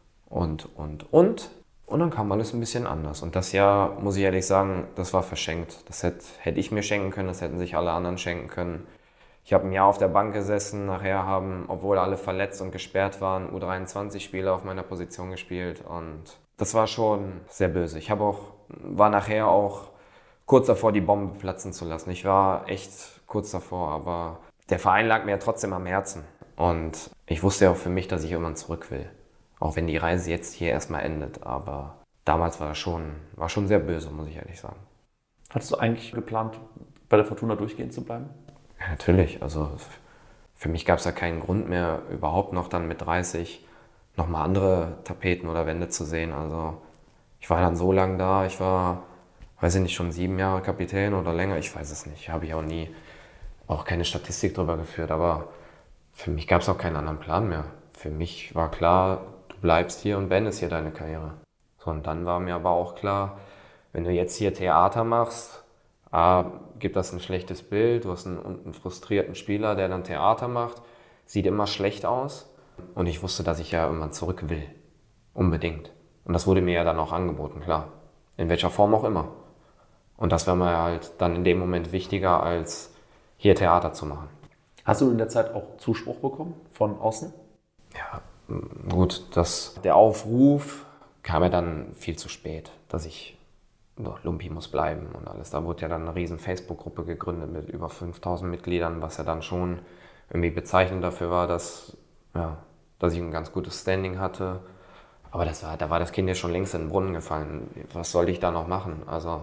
und, und, und. Und dann kam alles ein bisschen anders. Und das Jahr, muss ich ehrlich sagen, das war verschenkt. Das hätte, hätte ich mir schenken können, das hätten sich alle anderen schenken können. Ich habe ein Jahr auf der Bank gesessen, nachher haben, obwohl alle verletzt und gesperrt waren, U dreiundzwanzig Spieler auf meiner Position gespielt. Und das war schon sehr böse. Ich habe auch, war nachher auch kurz davor, die Bombe platzen zu lassen. Ich war echt kurz davor, aber der Verein lag mir ja trotzdem am Herzen. Und ich wusste ja auch für mich, dass ich irgendwann zurück will. Auch wenn die Reise jetzt hier erstmal endet. Aber damals war es schon, war schon sehr böse, muss ich ehrlich sagen. Hattest du eigentlich geplant, bei der Fortuna durchgehend zu bleiben? Ja, natürlich. Also für mich gab es ja keinen Grund mehr, überhaupt noch dann mit dreißig nochmal andere Tapeten oder Wände zu sehen. Also ich war dann so lange da. Ich war, weiß ich nicht, schon sieben Jahre Kapitän oder länger. Ich weiß es nicht. Habe ich auch nie, auch keine Statistik drüber geführt. Aber für mich gab es auch keinen anderen Plan mehr. Für mich war klar, du bleibst hier und beendest hier deine Karriere. So, und dann war mir aber auch klar, wenn du jetzt hier Theater machst, A, gibt das ein schlechtes Bild, du hast einen, einen frustrierten Spieler, der dann Theater macht, sieht immer schlecht aus. Und ich wusste, dass ich ja irgendwann zurück will. Unbedingt. Und das wurde mir ja dann auch angeboten, klar. In welcher Form auch immer. Und das war mir halt dann in dem Moment wichtiger, als hier Theater zu machen. Hast du in der Zeit auch Zuspruch bekommen von außen? Ja, gut, das, der Aufruf kam ja dann viel zu spät, dass ich, doch, Lumpi muss bleiben und alles. Da wurde ja dann eine riesen Facebook-Gruppe gegründet mit über fünftausend Mitgliedern, was ja dann schon irgendwie bezeichnend dafür war, dass, ja, dass ich ein ganz gutes Standing hatte. Aber das war, da war das Kind ja schon längst in den Brunnen gefallen. Was sollte ich da noch machen? Also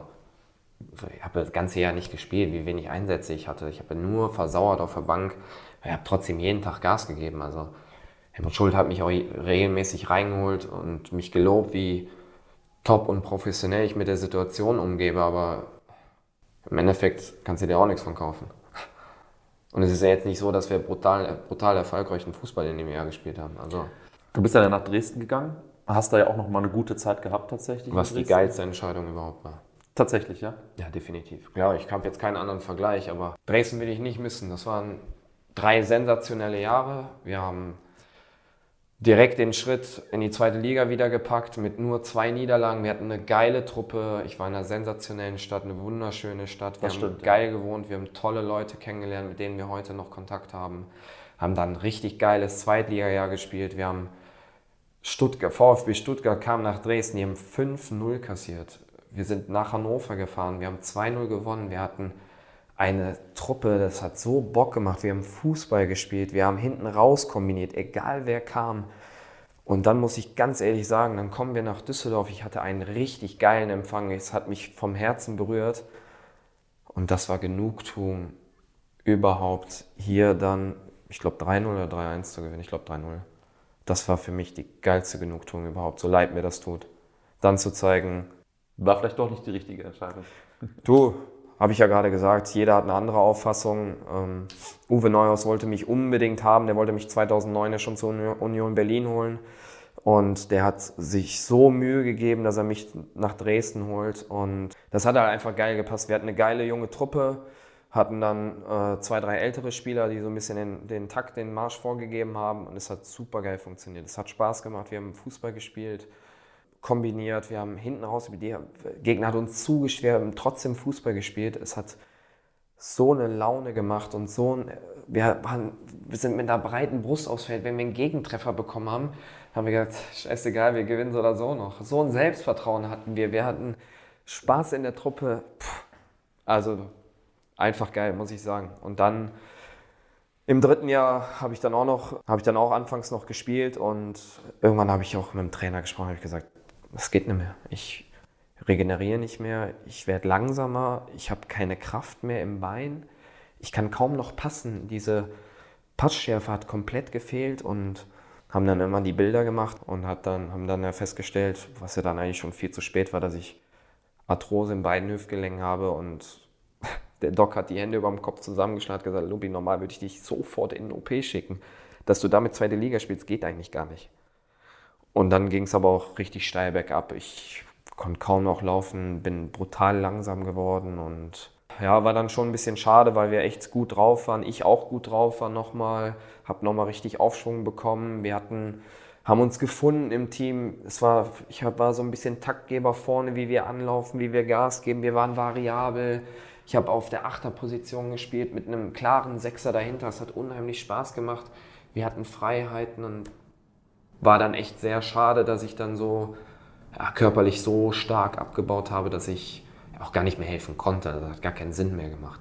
ich habe das ganze Jahr nicht gespielt, wie wenig Einsätze ich hatte. Ich habe nur versauert auf der Bank. Ich habe trotzdem jeden Tag Gas gegeben. Also Helmut Schulte hat mich auch regelmäßig reingeholt und mich gelobt, wie top und professionell ich mit der Situation umgebe. Aber im Endeffekt kannst du dir auch nichts von kaufen. Und es ist ja jetzt nicht so, dass wir brutal, brutal erfolgreichen Fußball in dem Jahr gespielt haben. Also, du bist ja nach Dresden gegangen, hast da ja auch noch mal eine gute Zeit gehabt tatsächlich. Was die geilste Entscheidung überhaupt war. Tatsächlich, ja? Ja, definitiv. Klar, ich habe jetzt keinen anderen Vergleich, aber Dresden will ich nicht missen. Das waren drei sensationelle Jahre. Wir haben direkt den Schritt in die zweite Liga wieder gepackt mit nur zwei Niederlagen. Wir hatten eine geile Truppe. Ich war in einer sensationellen Stadt, eine wunderschöne Stadt. Wir Das haben stimmt, geil gewohnt. Wir haben tolle Leute kennengelernt, mit denen wir heute noch Kontakt haben. Haben dann ein richtig geiles Zweitligajahr gespielt. Wir haben Stuttgart, VfB Stuttgart kam nach Dresden, die haben fünf null kassiert. Wir sind nach Hannover gefahren, wir haben zwei null gewonnen. Wir hatten eine Truppe, das hat so Bock gemacht. Wir haben Fußball gespielt, wir haben hinten raus kombiniert, egal wer kam. Und dann muss ich ganz ehrlich sagen, dann kommen wir nach Düsseldorf. Ich hatte einen richtig geilen Empfang, es hat mich vom Herzen berührt. Und das war Genugtuung, überhaupt hier dann, ich glaube drei null oder drei eins zu gewinnen, ich glaube drei null. Das war für mich die geilste Genugtuung überhaupt, so leid mir das tut. Dann zu zeigen, war vielleicht doch nicht die richtige Entscheidung. Du, habe ich ja gerade gesagt, jeder hat eine andere Auffassung. Ähm, Uwe Neuhaus wollte mich unbedingt haben, der wollte mich zweitausendneun ja schon zur Union Berlin holen. Und der hat sich so Mühe gegeben, dass er mich nach Dresden holt. Und das hat halt einfach geil gepasst. Wir hatten eine geile junge Truppe, hatten dann äh, zwei, drei ältere Spieler, die so ein bisschen den, den Takt, den Marsch vorgegeben haben. Und es hat super geil funktioniert. Es hat Spaß gemacht, wir haben Fußball gespielt, kombiniert, wir haben hinten raus, der Gegner hat uns zugeschwert, wir haben trotzdem Fußball gespielt. Es hat so eine Laune gemacht und so ein, wir, waren, wir sind mit einer breiten Brust aufs Feld. Wenn wir einen Gegentreffer bekommen haben, haben wir gesagt, scheißegal, wir gewinnen so oder so noch. So ein Selbstvertrauen hatten wir, wir hatten Spaß in der Truppe. Puh, also einfach geil, muss ich sagen. Und dann im dritten Jahr habe ich dann auch noch, habe ich dann auch anfangs noch gespielt und irgendwann habe ich auch mit dem Trainer gesprochen, habe ich gesagt, das geht nicht mehr. Ich regeneriere nicht mehr, ich werde langsamer, ich habe keine Kraft mehr im Bein, ich kann kaum noch passen. Diese Passschärfe hat komplett gefehlt und haben dann immer die Bilder gemacht und hat dann, haben dann ja festgestellt, was ja dann eigentlich schon viel zu spät war, dass ich Arthrose in beiden Hüftgelenken habe und der Doc hat die Hände über dem Kopf zusammengeschlagen und gesagt, Lupi, normal würde ich dich sofort in den O P schicken. Dass du damit zweite Liga spielst, geht eigentlich gar nicht. Und dann ging es aber auch richtig steil bergab. Ich konnte kaum noch laufen, bin brutal langsam geworden und ja, war dann schon ein bisschen schade, weil wir echt gut drauf waren. Ich auch gut drauf war nochmal, habe nochmal richtig Aufschwung bekommen. Wir hatten, haben uns gefunden im Team. Es war, ich war so ein bisschen Taktgeber vorne, wie wir anlaufen, wie wir Gas geben. Wir waren variabel. Ich habe auf der Achterposition gespielt mit einem klaren Sechser dahinter. Es hat unheimlich Spaß gemacht. Wir hatten Freiheiten und war dann echt sehr schade, dass ich dann so ja, körperlich so stark abgebaut habe, dass ich auch gar nicht mehr helfen konnte. Das hat gar keinen Sinn mehr gemacht.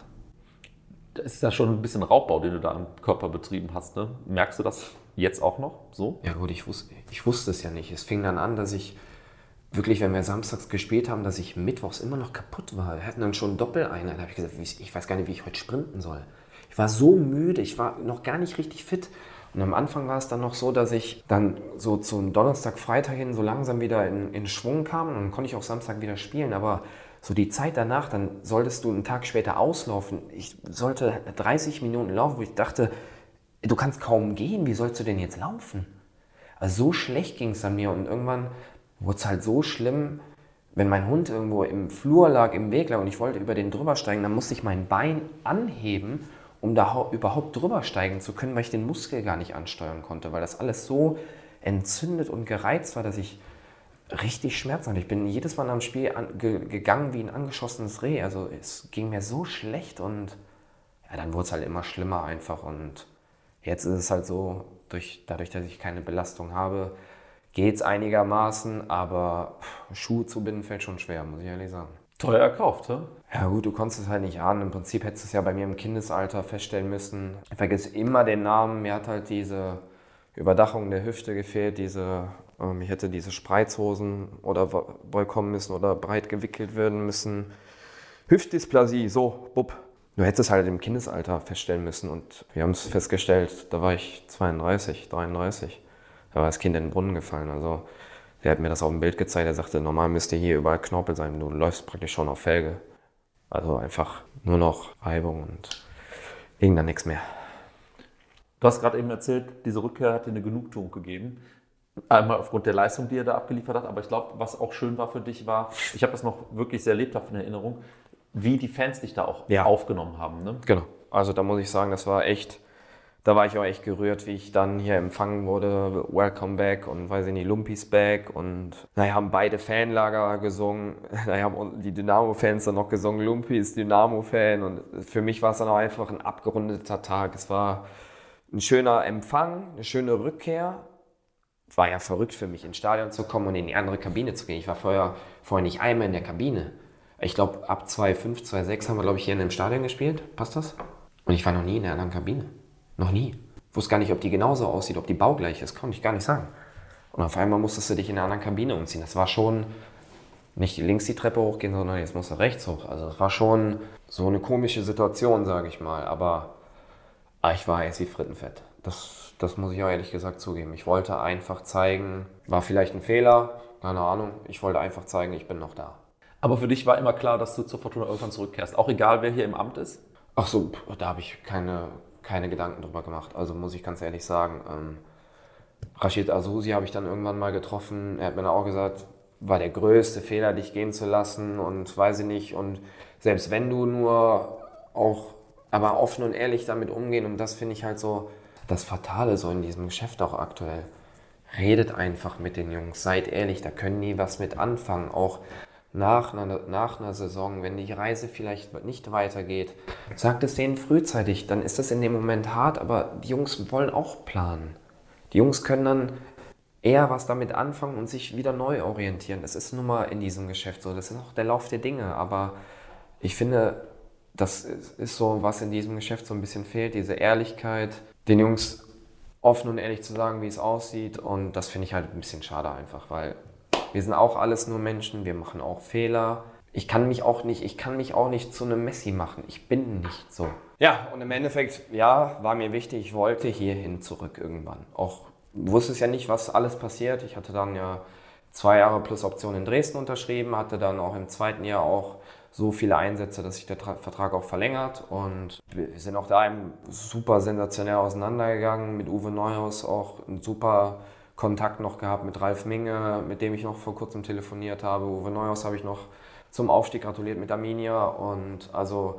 Das ist ja schon ein bisschen Raubbau, den du da am Körper betrieben hast. Ne? Merkst du das jetzt auch noch so? Ja gut, ich wusste, ich wusste es ja nicht. Es fing dann an, dass ich wirklich, wenn wir samstags gespielt haben, dass ich mittwochs immer noch kaputt war. Wir hatten dann schon Doppeleinheit. Da habe ich gesagt, ich weiß gar nicht, wie ich heute sprinten soll. Ich war so müde, ich war noch gar nicht richtig fit. Und am Anfang war es dann noch so, dass ich dann so zum Donnerstag, Freitag hin so langsam wieder in, in Schwung kam und dann konnte ich auch Samstag wieder spielen. Aber so die Zeit danach, dann solltest du einen Tag später auslaufen. Ich sollte dreißig Minuten laufen, wo ich dachte, du kannst kaum gehen, wie sollst du denn jetzt laufen? Also so schlecht ging es an mir und irgendwann wurde es halt so schlimm, wenn mein Hund irgendwo im Flur lag, im Weg lag und ich wollte über den drüber steigen, dann musste ich mein Bein anheben, um da überhaupt drüber steigen zu können, weil ich den Muskel gar nicht ansteuern konnte, weil das alles so entzündet und gereizt war, dass ich richtig Schmerzen hatte. Ich bin jedes Mal am Spiel an, ge, gegangen wie ein angeschossenes Reh. Also es ging mir so schlecht und ja, dann wurde es halt immer schlimmer einfach. Und jetzt ist es halt so, durch, dadurch, dass ich keine Belastung habe, geht es einigermaßen, aber pff, Schuhe zu binden fällt schon schwer, muss ich ehrlich sagen. Teuer erkauft, hä? Ja gut, du konntest es halt nicht ahnen. Im Prinzip hättest du es ja bei mir im Kindesalter feststellen müssen. Ich vergesse immer den Namen. Mir hat halt diese Überdachung der Hüfte gefehlt. Diese, ähm, ich hätte diese Spreizhosen oder bekommen müssen oder breit gewickelt werden müssen. Hüftdysplasie, so, bupp. Du hättest es halt im Kindesalter feststellen müssen. Und wir haben es festgestellt, da war ich zweiunddreißig, dreiunddreißig. Da war das Kind in den Brunnen gefallen. Also der hat mir das auf dem Bild gezeigt. Er sagte, normal müsste hier überall Knorpel sein. Du läufst praktisch schon auf Felge. Also einfach nur noch Reibung und ging dann nichts mehr. Du hast gerade eben erzählt, diese Rückkehr hat dir eine Genugtuung gegeben. Einmal aufgrund der Leistung, die er da abgeliefert hat. Aber ich glaube, was auch schön war für dich war, ich habe das noch wirklich sehr lebhaft in Erinnerung, wie die Fans dich da auch ja. aufgenommen haben. Ne? Genau. Also da muss ich sagen, das war echt... Da war ich auch echt gerührt, wie ich dann hier empfangen wurde, Welcome back und weiß ich nicht, Lumpis back und naja, haben beide Fanlager gesungen, naja, haben die Dynamo-Fans dann noch gesungen, Lumpi ist Dynamo-Fan und für mich war es dann auch einfach ein abgerundeter Tag. Es war ein schöner Empfang, eine schöne Rückkehr. Es war ja verrückt für mich, ins Stadion zu kommen und in die andere Kabine zu gehen. Ich war vorher, vorher nicht einmal in der Kabine. Ich glaube, ab zwei Komma fünf, zwei Komma sechs haben wir, glaube ich, hier in dem Stadion gespielt. Passt das? Und ich war noch nie in der anderen Kabine. Noch nie. Ich wusste gar nicht, ob die genauso aussieht, ob die baugleich ist. Konnte ich gar nicht sagen. Und auf einmal musstest du dich in einer anderen Kabine umziehen. Das war schon nicht links die Treppe hochgehen, sondern jetzt musst du rechts hoch. Also das war schon so eine komische Situation, sage ich mal. Aber ich war jetzt wie Frittenfett. Das, das muss ich auch ehrlich gesagt zugeben. Ich wollte einfach zeigen, war vielleicht ein Fehler, keine Ahnung. Ich wollte einfach zeigen, ich bin noch da. Aber für dich war immer klar, dass du zur Fortuna irgendwann zurückkehrst. Auch egal, wer hier im Amt ist? Ach so, da habe ich keine... keine Gedanken drüber gemacht, also muss ich ganz ehrlich sagen. Ähm, Rashid Azusi habe ich dann irgendwann mal getroffen, er hat mir dann auch gesagt, war der größte Fehler, dich gehen zu lassen und weiß ich nicht und selbst wenn du nur auch, aber offen und ehrlich damit umgehen und das finde ich halt so das Fatale so in diesem Geschäft auch aktuell. Redet einfach mit den Jungs, seid ehrlich, da können die was mit anfangen, auch Nach einer, nach einer Saison, wenn die Reise vielleicht nicht weitergeht, sagt es denen frühzeitig, dann ist das in dem Moment hart, aber die Jungs wollen auch planen. Die Jungs können dann eher was damit anfangen und sich wieder neu orientieren. Das ist nun mal in diesem Geschäft so, das ist auch der Lauf der Dinge, aber ich finde, das ist so, was in diesem Geschäft so ein bisschen fehlt, diese Ehrlichkeit, den Jungs offen und ehrlich zu sagen, wie es aussieht und das finde ich halt ein bisschen schade einfach, weil wir sind auch alles nur Menschen, wir machen auch Fehler. ich kann mich auch nicht, ich kann mich auch nicht zu einem Messi machen. Ich bin nicht so. Ja, und im Endeffekt, ja, war mir wichtig, ich wollte hierhin zurück irgendwann. Auch wusste es ja nicht, was alles passiert. Ich hatte dann ja zwei Jahre plus Option in Dresden unterschrieben, hatte dann auch im zweiten Jahr auch so viele Einsätze, dass sich der Tra- Vertrag auch verlängert. Und wir sind auch da super sensationell auseinandergegangen. Mit Uwe Neuhaus auch einen super Kontakt noch gehabt, mit Ralf Minge, mit dem ich noch vor kurzem telefoniert habe. Uwe Neuhaus habe ich noch zum Aufstieg gratuliert mit Arminia. Und also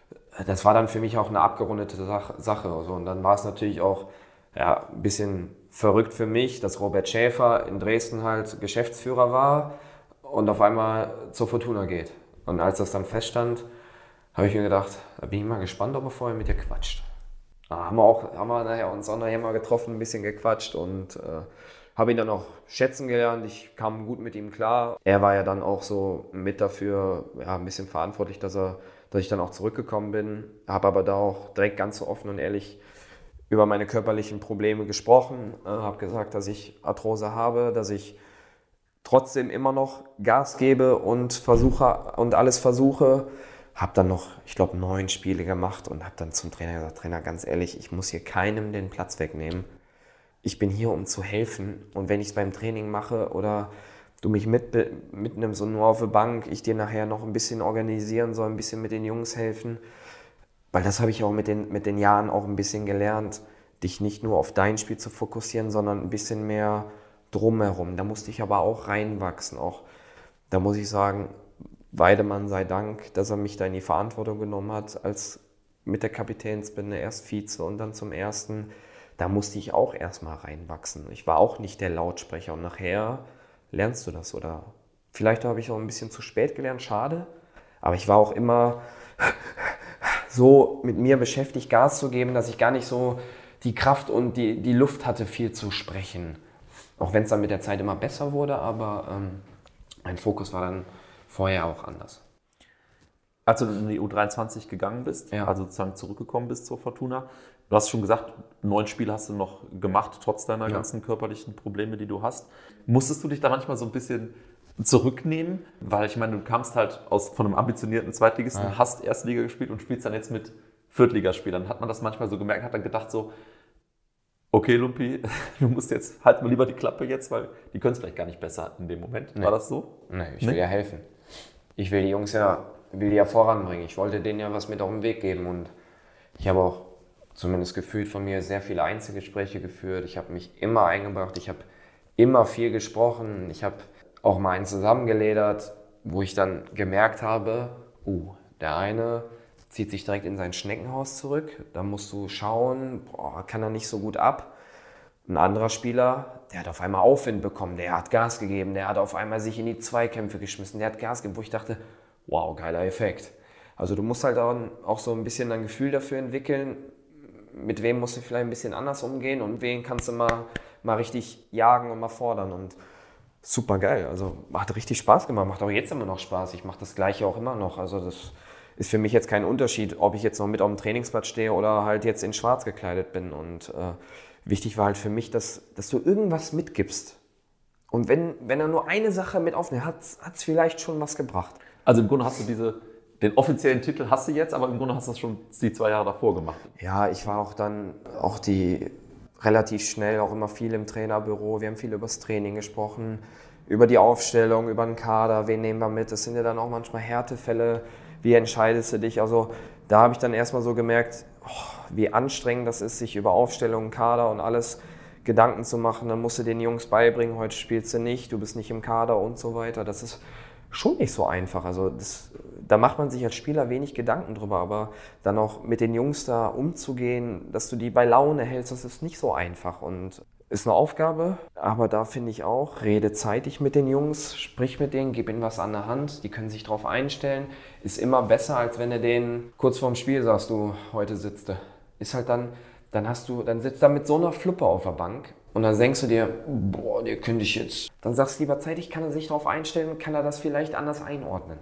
das war dann für mich auch eine abgerundete Sache. Also, und dann war es natürlich auch ja, ein bisschen verrückt für mich, dass Robert Schäfer in Dresden halt Geschäftsführer war und auf einmal zur Fortuna geht. Und als das dann feststand, habe ich mir gedacht, da bin ich mal gespannt, ob er vorher mit dir quatscht. Da haben wir, auch, haben wir nachher uns auch nachher mal getroffen, ein bisschen gequatscht und äh, habe ihn dann auch schätzen gelernt. Ich kam gut mit ihm klar. Er war ja dann auch so mit dafür ja, ein bisschen verantwortlich, dass, er, dass ich dann auch zurückgekommen bin. Habe aber da auch direkt ganz so offen und ehrlich über meine körperlichen Probleme gesprochen. Äh, habe gesagt, dass ich Arthrose habe, dass ich trotzdem immer noch Gas gebe und versuche und alles versuche. Habe dann noch, ich glaube, neun Spiele gemacht und habe dann zum Trainer gesagt, Trainer, ganz ehrlich, ich muss hier keinem den Platz wegnehmen. Ich bin hier, um zu helfen. Und wenn ich es beim Training mache oder du mich mit, mitnimmst und nur auf der Bank, ich dir nachher noch ein bisschen organisieren soll, ein bisschen mit den Jungs helfen. Weil das habe ich auch mit den, mit den Jahren auch ein bisschen gelernt, dich nicht nur auf dein Spiel zu fokussieren, sondern ein bisschen mehr drumherum. Da musste ich aber auch reinwachsen. Auch da muss ich sagen, Weidemann sei Dank, dass er mich da in die Verantwortung genommen hat, als mit der Kapitänsbinde erst Vize und dann zum Ersten. Da musste ich auch erstmal reinwachsen. Ich war auch nicht der Lautsprecher und nachher lernst du das. Oder vielleicht habe ich auch ein bisschen zu spät gelernt, schade. Aber ich war auch immer so mit mir beschäftigt, Gas zu geben, dass ich gar nicht so die Kraft und die, die Luft hatte, viel zu sprechen. Auch wenn es dann mit der Zeit immer besser wurde, aber ähm, mein Fokus war dann vorher auch anders. Als du in die U dreiundzwanzig gegangen bist, Ja. also sozusagen zurückgekommen bist zur Fortuna, du hast schon gesagt, neun Spiele hast du noch gemacht, trotz deiner Ja. ganzen körperlichen Probleme, die du hast. Musstest du dich da manchmal so ein bisschen zurücknehmen? Weil ich meine, du kamst halt aus, von einem ambitionierten Zweitligisten, Ja. hast Erstliga gespielt und spielst dann jetzt mit Viertligaspielern. Hat man das manchmal so gemerkt, hat dann gedacht so, okay, Lumpi, du musst jetzt, halt mal lieber die Klappe jetzt, weil die können es vielleicht gar nicht besser in dem Moment. Nee. War das so? Nee, ich will Nee? ja helfen. Ich will die Jungs ja, will die ja voranbringen. Ich wollte denen ja was mit auf den Weg geben und ich habe auch zumindest gefühlt von mir sehr viele Einzelgespräche geführt. Ich habe mich immer eingebracht, ich habe immer viel gesprochen. Ich habe auch mal einen zusammengeledert, wo ich dann gemerkt habe, uh, der eine zieht sich direkt in sein Schneckenhaus zurück. Da musst du schauen, boah, kann er nicht so gut ab. Ein anderer Spieler, der hat auf einmal Aufwind bekommen, der hat Gas gegeben, der hat auf einmal sich in die Zweikämpfe geschmissen, der hat Gas gegeben, wo ich dachte, wow, geiler Effekt. Also du musst halt auch so ein bisschen ein Gefühl dafür entwickeln, mit wem musst du vielleicht ein bisschen anders umgehen und wen kannst du mal, mal richtig jagen und mal fordern. Und super geil, also hat richtig Spaß gemacht, macht auch jetzt immer noch Spaß. Ich mache das Gleiche auch immer noch, also das ist für mich jetzt kein Unterschied, ob ich jetzt noch mit auf dem Trainingsplatz stehe oder halt jetzt in schwarz gekleidet bin. Und äh, wichtig war halt für mich, dass, dass du irgendwas mitgibst. Und wenn, wenn er nur eine Sache mit aufnimmt, hat es vielleicht schon was gebracht. Also im Grunde hast du diese, den offiziellen Titel hast du jetzt, aber im Grunde hast du das schon die zwei Jahre davor gemacht. Ja, ich war auch dann auch die relativ schnell auch immer viel im Trainerbüro. Wir haben viel über das Training gesprochen, über die Aufstellung, über den Kader, wen nehmen wir mit. Das sind ja dann auch manchmal Härtefälle. Wie entscheidest du dich? Also da habe ich dann erstmal so gemerkt, oh, wie anstrengend das ist, sich über Aufstellungen, Kader und alles Gedanken zu machen. Dann musst du den Jungs beibringen, heute spielst du nicht, du bist nicht im Kader und so weiter. Das ist schon nicht so einfach. Also das, da macht man sich als Spieler wenig Gedanken drüber, aber dann auch mit den Jungs da umzugehen, dass du die bei Laune hältst, das ist nicht so einfach und ist eine Aufgabe, aber da finde ich auch, rede zeitig mit den Jungs, sprich mit denen, gib ihnen was an der Hand, die können sich darauf einstellen, ist immer besser, als wenn du denen kurz vorm Spiel sagst, du, heute sitzt du. Ist halt dann, dann hast du, dann sitzt du mit so einer Fluppe auf der Bank und dann denkst du dir, boah, der könnte ich jetzt. Dann sagst du lieber zeitig, kann er sich darauf einstellen, kann er das vielleicht anders einordnen.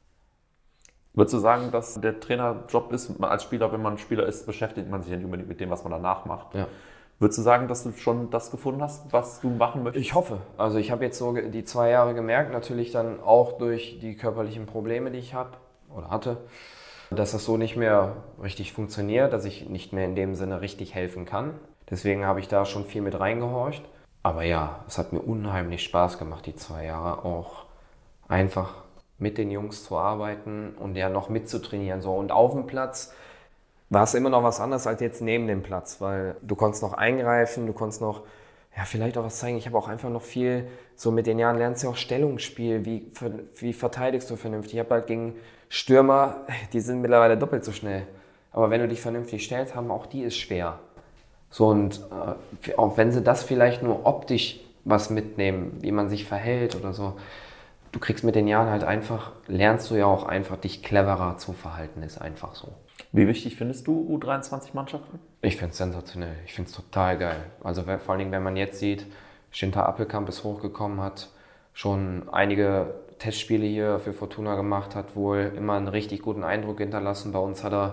Würdest du sagen, dass der Trainerjob ist, als Spieler, wenn man Spieler ist, beschäftigt man sich ja nicht unbedingt mit dem, was man danach macht. Ja. Würdest du sagen, dass du schon das gefunden hast, was du machen möchtest? Ich hoffe. Also ich habe jetzt so die zwei Jahre gemerkt, natürlich dann auch durch die körperlichen Probleme, die ich habe oder hatte, dass das so nicht mehr richtig funktioniert, dass ich nicht mehr in dem Sinne richtig helfen kann. Deswegen habe ich da schon viel mit reingehorcht. Aber ja, es hat mir unheimlich Spaß gemacht, die zwei Jahre auch einfach mit den Jungs zu arbeiten und ja noch mitzutrainieren. So. Und auf dem Platz war es immer noch was anderes als jetzt neben dem Platz, weil du konntest noch eingreifen, du konntest noch, ja, vielleicht auch was zeigen. Ich habe auch einfach noch viel, so mit den Jahren lernst du auch Stellungsspiel, wie, wie verteidigst du vernünftig. Ich habe halt gegen Stürmer, die sind mittlerweile doppelt so schnell. Aber wenn du dich vernünftig stellst, haben auch die es schwer. So, und äh, auch wenn sie das vielleicht nur optisch was mitnehmen, wie man sich verhält oder so, du kriegst mit den Jahren halt einfach, lernst du ja auch einfach, dich cleverer zu verhalten, ist einfach so. Wie wichtig findest du U dreiundzwanzig-Mannschaften? Ich finde es sensationell, ich finde es total geil. Also vor allen Dingen, wenn man jetzt sieht, Schinter Appelkamp ist hochgekommen, hat schon einige Testspiele hier für Fortuna gemacht, hat wohl immer einen richtig guten Eindruck hinterlassen. Bei uns hat er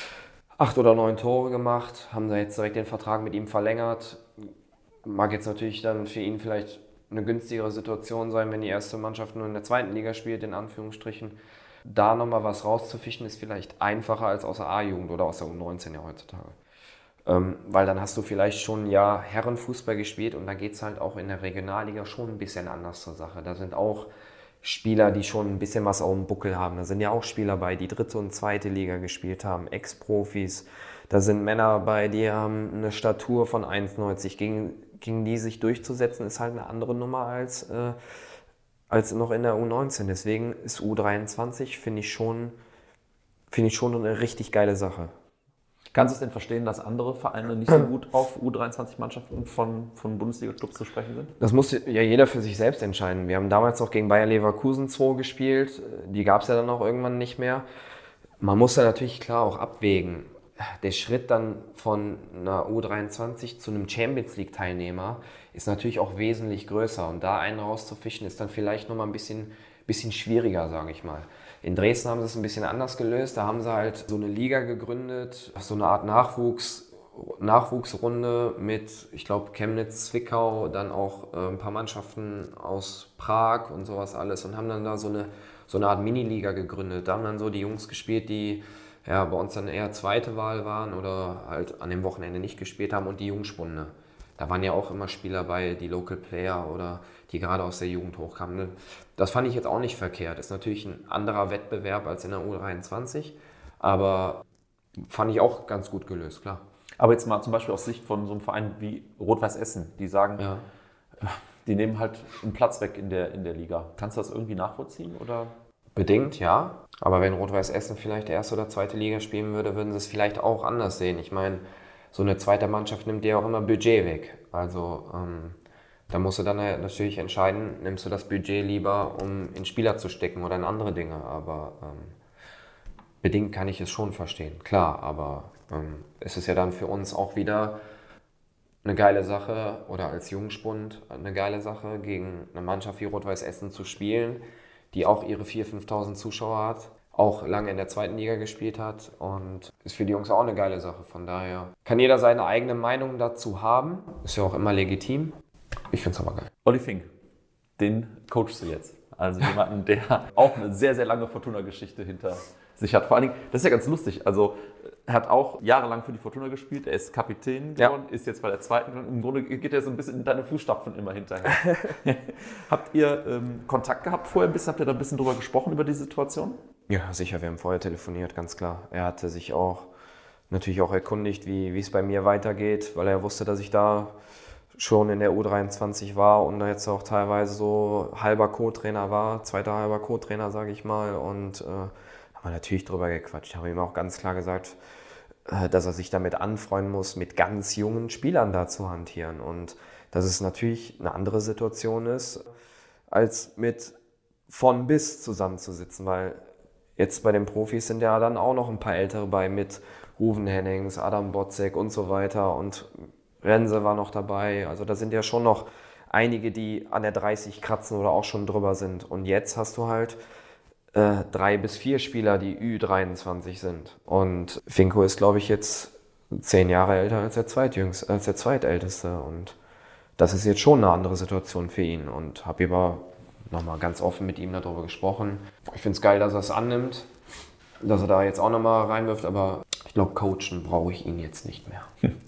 acht oder neun Tore gemacht, haben da jetzt direkt den Vertrag mit ihm verlängert. Mag jetzt natürlich dann für ihn vielleicht eine günstigere Situation sein, wenn die erste Mannschaft nur in der zweiten Liga spielt, in Anführungsstrichen. Da nochmal was rauszufischen, ist vielleicht einfacher als aus der A-Jugend oder aus der U neunzehn ja heutzutage. Ähm, weil dann hast du vielleicht schon ein Jahr Herrenfußball gespielt und da geht es halt auch in der Regionalliga schon ein bisschen anders zur Sache. Da sind auch Spieler, die schon ein bisschen was auf dem Buckel haben. Da sind ja auch Spieler bei, die dritte und zweite Liga gespielt haben, Ex-Profis. Da sind Männer bei, die haben eine Statur von eins neunzig. Gegen, gegen die sich durchzusetzen, ist halt eine andere Nummer als, äh, als noch in der U neunzehn. Deswegen ist U dreiundzwanzig, finde ich, schon, finde ich schon eine richtig geile Sache. Kannst du es denn verstehen, dass andere Vereine nicht so gut auf U dreiundzwanzig-Mannschaften von, von Bundesliga-Clubs zu sprechen sind? Das muss ja jeder für sich selbst entscheiden. Wir haben damals noch gegen Bayer Leverkusen zwei gespielt. Die gab es ja dann auch irgendwann nicht mehr. Man muss da natürlich klar auch abwägen. Der Schritt dann von einer U dreiundzwanzig zu einem Champions-League-Teilnehmer ist natürlich auch wesentlich größer. Und da einen rauszufischen, ist dann vielleicht nochmal ein bisschen, bisschen schwieriger, sage ich mal. In Dresden haben sie es ein bisschen anders gelöst. Da haben sie halt so eine Liga gegründet, so eine Art Nachwuchs, Nachwuchsrunde mit, ich glaube, Chemnitz, Zwickau, dann auch äh, ein paar Mannschaften aus Prag und sowas alles und haben dann da so eine, so eine Art Miniliga gegründet. Da haben dann so die Jungs gespielt, die ja, bei uns dann eher zweite Wahl waren oder halt an dem Wochenende nicht gespielt haben und die Jungspunde. Da waren ja auch immer Spieler bei, die Local Player oder die gerade aus der Jugend hochkamen. Das fand ich jetzt auch nicht verkehrt. Ist natürlich ein anderer Wettbewerb als in der U dreiundzwanzig, aber fand ich auch ganz gut gelöst, klar. Aber jetzt mal zum Beispiel aus Sicht von so einem Verein wie Rot-Weiß Essen, die sagen, ja, die nehmen halt einen Platz weg in der, in der Liga. Kannst du das irgendwie nachvollziehen? Oder? Bedingt, ja. Aber wenn Rot-Weiß Essen vielleicht erste oder zweite Liga spielen würde, würden sie es vielleicht auch anders sehen. Ich meine, so eine zweite Mannschaft nimmt dir auch immer Budget weg. Also ähm, da musst du dann natürlich entscheiden, nimmst du das Budget lieber, um in Spieler zu stecken oder in andere Dinge. Aber ähm, bedingt kann ich es schon verstehen, klar. Aber ähm, es ist ja dann für uns auch wieder eine geile Sache oder als Jungspund eine geile Sache, gegen eine Mannschaft wie Rot-Weiß Essen zu spielen, die auch ihre viertausend, fünftausend Zuschauer hat, auch lange in der zweiten Liga gespielt hat und ist für die Jungs auch eine geile Sache. Von daher kann jeder seine eigene Meinung dazu haben, ist ja auch immer legitim. Ich finde es aber geil. Olli Fink, den coachst du jetzt. Also jemanden, der auch eine sehr, sehr lange Fortuna-Geschichte hinter sich hat. Vor allen Dingen, das ist ja ganz lustig, also er hat auch jahrelang für die Fortuna gespielt, er ist Kapitän geworden, ja. Ist jetzt bei der zweiten. Im Grunde geht er so ein bisschen in deine Fußstapfen immer hinterher. Habt ihr ähm, Kontakt gehabt vorher ein bisschen? Habt ihr da ein bisschen drüber gesprochen, über die Situation? Ja, sicher, wir haben vorher telefoniert, ganz klar. Er hatte sich auch natürlich auch erkundigt, wie wie es bei mir weitergeht, weil er wusste, dass ich da schon in der U dreiundzwanzig war und da jetzt auch teilweise so halber Co-Trainer war, zweiter halber Co-Trainer, sage ich mal. Und äh, haben wir natürlich drüber gequatscht. Ich habe ihm auch ganz klar gesagt, äh, dass er sich damit anfreunden muss, mit ganz jungen Spielern da zu hantieren. Und dass es natürlich eine andere Situation ist, als mit von bis zusammenzusitzen, weil jetzt bei den Profis sind ja dann auch noch ein paar Ältere bei mit Ruven Hennings, Adam Botzek und so weiter und Rense war noch dabei. Also da sind ja schon noch einige, die an der dreißig kratzen oder auch schon drüber sind. Und jetzt hast du halt äh, drei bis vier Spieler, die Ü dreiundzwanzig sind. Und Finko ist, glaube ich, jetzt zehn Jahre älter als der Zweitjüngste, als der Zweitälteste. Und das ist jetzt schon eine andere Situation für ihn. Und habe aber nochmal ganz offen mit ihm darüber gesprochen. Ich finde es geil, dass er es annimmt, dass er da jetzt auch nochmal reinwirft, aber ich glaube, coachen brauche ich ihn jetzt nicht mehr.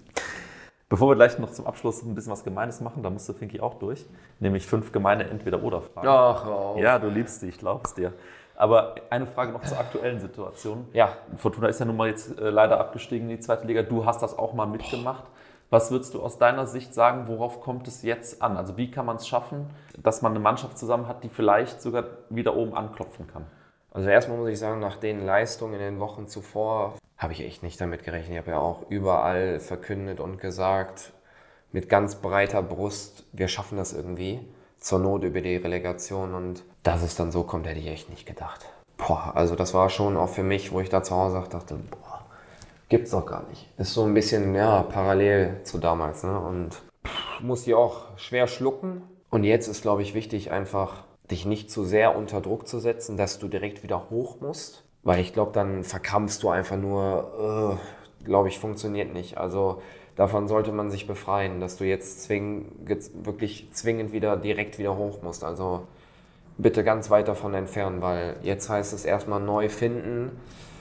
Bevor wir gleich noch zum Abschluss ein bisschen was Gemeines machen, da musste Finki auch durch, nämlich fünf gemeine Entweder-Oder-Fragen. Ach, oh. Ja, du liebst sie, ich glaub's dir. Aber eine Frage noch zur aktuellen Situation. Ja. Fortuna ist ja nun mal jetzt äh, leider abgestiegen in die zweite Liga. Du hast das auch mal mitgemacht. Was würdest du aus deiner Sicht sagen, worauf kommt es jetzt an? Also wie kann man es schaffen, dass man eine Mannschaft zusammen hat, die vielleicht sogar wieder oben anklopfen kann? Also erstmal muss ich sagen, nach den Leistungen in den Wochen zuvor habe ich echt nicht damit gerechnet. Ich habe ja auch überall verkündet und gesagt, mit ganz breiter Brust, wir schaffen das irgendwie. Zur Not über die Relegation, und dass es dann so kommt, hätte ich echt nicht gedacht. Boah, also das war schon auch für mich, wo ich da zu Hause dachte, boah, gibt's doch gar nicht. Ist so ein bisschen, ja, parallel zu damals, ne? Und pff, musste ich auch schwer schlucken. Und jetzt ist, glaube ich, wichtig, einfach dich nicht zu sehr unter Druck zu setzen, dass du direkt wieder hoch musst. Weil ich glaube, dann verkrampfst du einfach nur, äh, glaube ich, funktioniert nicht. Also davon sollte man sich befreien, dass du jetzt zwing, wirklich zwingend wieder direkt wieder hoch musst. Also bitte ganz weit davon entfernen, weil jetzt heißt es erstmal neu finden.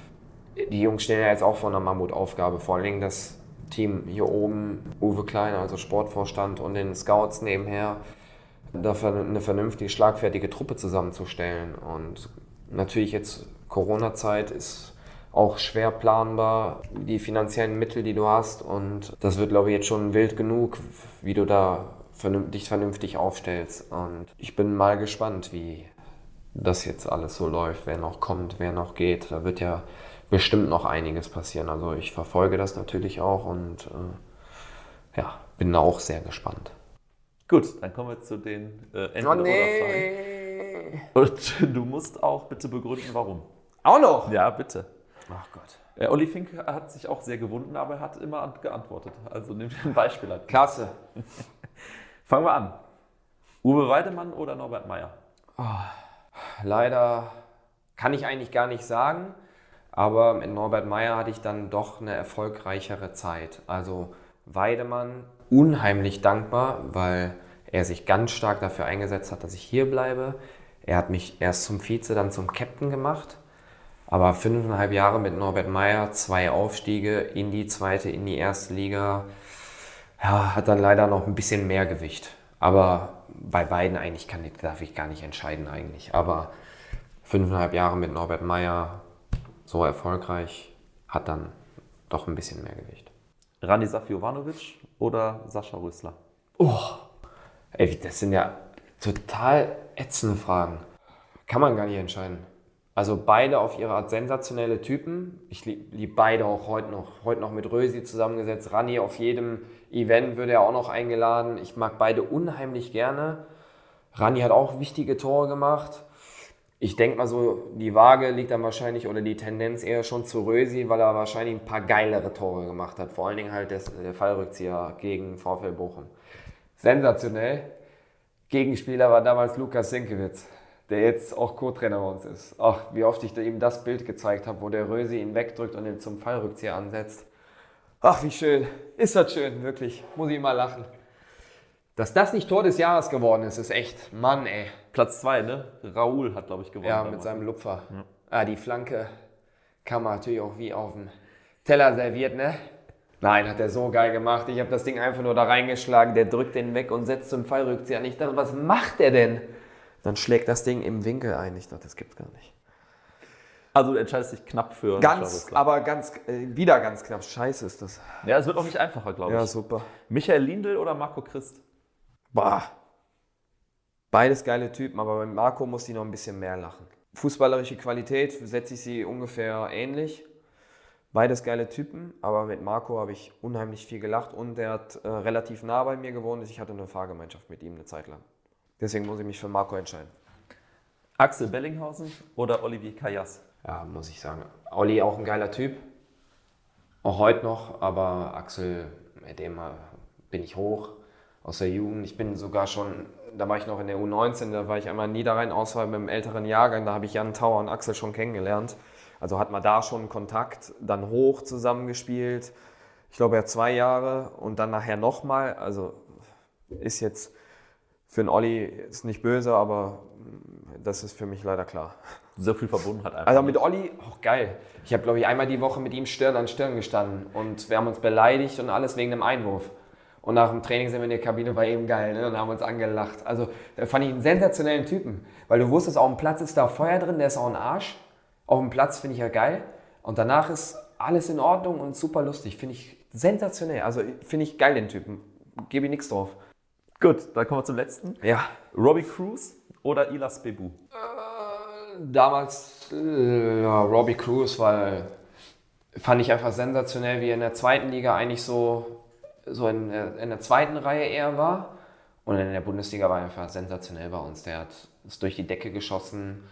Die Jungs stehen ja jetzt auch vor einer Mammutaufgabe, vor allen Dingen das Team hier oben, Uwe Kleiner, also Sportvorstand, und den Scouts nebenher, dafür eine vernünftige, schlagfertige Truppe zusammenzustellen. Und natürlich jetzt Corona-Zeit ist auch schwer planbar, die finanziellen Mittel, die du hast. Und das wird, glaube ich, jetzt schon wild genug, wie du da dich vernünftig aufstellst. Und ich bin mal gespannt, wie das jetzt alles so läuft, wer noch kommt, wer noch geht. Da wird ja bestimmt noch einiges passieren. Also ich verfolge das natürlich auch und äh, ja, bin da auch sehr gespannt. Gut, dann kommen wir zu den äh, Entweder-Oder-Fragen. Oh nee! Und du musst auch bitte begründen, warum. Auch noch? Ja, bitte. Ach Gott. Äh, Olli Fink hat sich auch sehr gewunden, aber er hat immer geantwortet. Also nimm dir ein Beispiel an. Klasse. Fangen wir an. Uwe Weidemann oder Norbert Meyer? Oh, leider kann ich eigentlich gar nicht sagen, aber mit Norbert Meyer hatte ich dann doch eine erfolgreichere Zeit. Also Weidemann, unheimlich dankbar, weil er sich ganz stark dafür eingesetzt hat, dass ich hier bleibe. Er hat mich erst zum Vize, dann zum Captain gemacht. Aber fünfeinhalb Jahre mit Norbert Meyer, zwei Aufstiege in die zweite, in die erste Liga, ja, hat dann leider noch ein bisschen mehr Gewicht. Aber bei beiden eigentlich kann, darf ich gar nicht entscheiden eigentlich. Aber fünfeinhalb Jahre mit Norbert Meyer, so erfolgreich, hat dann doch ein bisschen mehr Gewicht. Rani Safjovanovic oder Sascha Rösler? Oh, ey, das sind ja total ätzende Fragen. Kann man gar nicht entscheiden. Also beide auf ihre Art sensationelle Typen. Ich liebe lieb beide auch heute noch. Heute noch mit Rösi zusammengesetzt. Rani auf jedem Event würde er auch noch eingeladen. Ich mag beide unheimlich gerne. Rani hat auch wichtige Tore gemacht. Ich denke mal so, die Waage liegt dann wahrscheinlich, oder die Tendenz eher schon zu Rösi, weil er wahrscheinlich ein paar geilere Tore gemacht hat. Vor allen Dingen halt des, der Fallrückzieher gegen VfL Bochum. Sensationell. Gegenspieler war damals Lukas Sienkiewicz, der jetzt auch Co-Trainer bei uns ist. Ach, wie oft ich ihm das Bild gezeigt habe, wo der Rösi ihn wegdrückt und ihn zum Fallrückzieher ansetzt. Ach, wie schön. Ist das schön, wirklich. Muss ich mal lachen. Dass das nicht Tor des Jahres geworden ist, ist echt, Mann, ey. Platz zwei, ne? Raoul hat, glaube ich, gewonnen. Ja, mit seinem Lupfer. Ja. Ah, die Flanke kann man natürlich auch wie auf dem Teller serviert, ne? Nein, hat er so geil gemacht. Ich habe das Ding einfach nur da reingeschlagen. Der drückt den weg und setzt zum Fallrückzieher an. Ich dachte, was macht der denn? Dann schlägt das Ding im Winkel ein. Ich dachte, das gibt's gar nicht. Also du entscheidest dich knapp für Ganz, aber ganz, äh, wieder ganz knapp. Scheiße ist das. Ja, es wird auch nicht einfacher, glaube ich. Ja, super. Michael Lindl oder Marco Christ? Bah. Beides geile Typen, aber bei Marco muss die noch ein bisschen mehr lachen. Fußballerische Qualität setze ich sie ungefähr ähnlich. Beides geile Typen, aber mit Marco habe ich unheimlich viel gelacht und er hat äh, relativ nah bei mir gewohnt. Ich hatte eine Fahrgemeinschaft mit ihm eine Zeit lang. Deswegen muss ich mich für Marco entscheiden. Axel Bellinghausen oder Olivier Callas? Ja, muss ich sagen. Olli auch ein geiler Typ. Auch heute noch, aber Axel, mit dem bin ich hoch aus der Jugend. Ich bin sogar schon, da war ich noch in der U neunzehn, da war ich einmal in Niederrhein-Auswahl mit einem älteren Jahrgang, da habe ich Jan Tauer und Axel schon kennengelernt. Also hat man da schon Kontakt, dann hoch zusammengespielt. Ich glaube, er hat zwei Jahre und dann nachher nochmal. Also ist jetzt für einen Olli ist nicht böse, aber das ist für mich leider klar. So viel Verbundenheit einfach. Also mit Olli, auch geil. Ich habe, glaube ich, einmal die Woche mit ihm Stirn an Stirn gestanden und wir haben uns beleidigt und alles wegen einem Einwurf. Und nach dem Training sind wir in der Kabine, war eben geil, ne? Und haben uns angelacht. Also da fand ich einen sensationellen Typen, weil du wusstest, auf dem Platz ist da Feuer drin, der ist auch ein Arsch. Auf dem Platz finde ich ja geil und danach ist alles in Ordnung und super lustig. Finde ich sensationell, also finde ich geil den Typen, gebe ich nichts drauf. Gut, dann kommen wir zum letzten. Ja. Robbie Cruz oder Ilas Bebu? Damals äh, ja, Robbie Cruz, weil fand ich einfach sensationell, wie er in der zweiten Liga eigentlich so, so in, der, in der zweiten Reihe eher war. Und in der Bundesliga war er einfach sensationell bei uns. Der hat es durch die Decke geschossen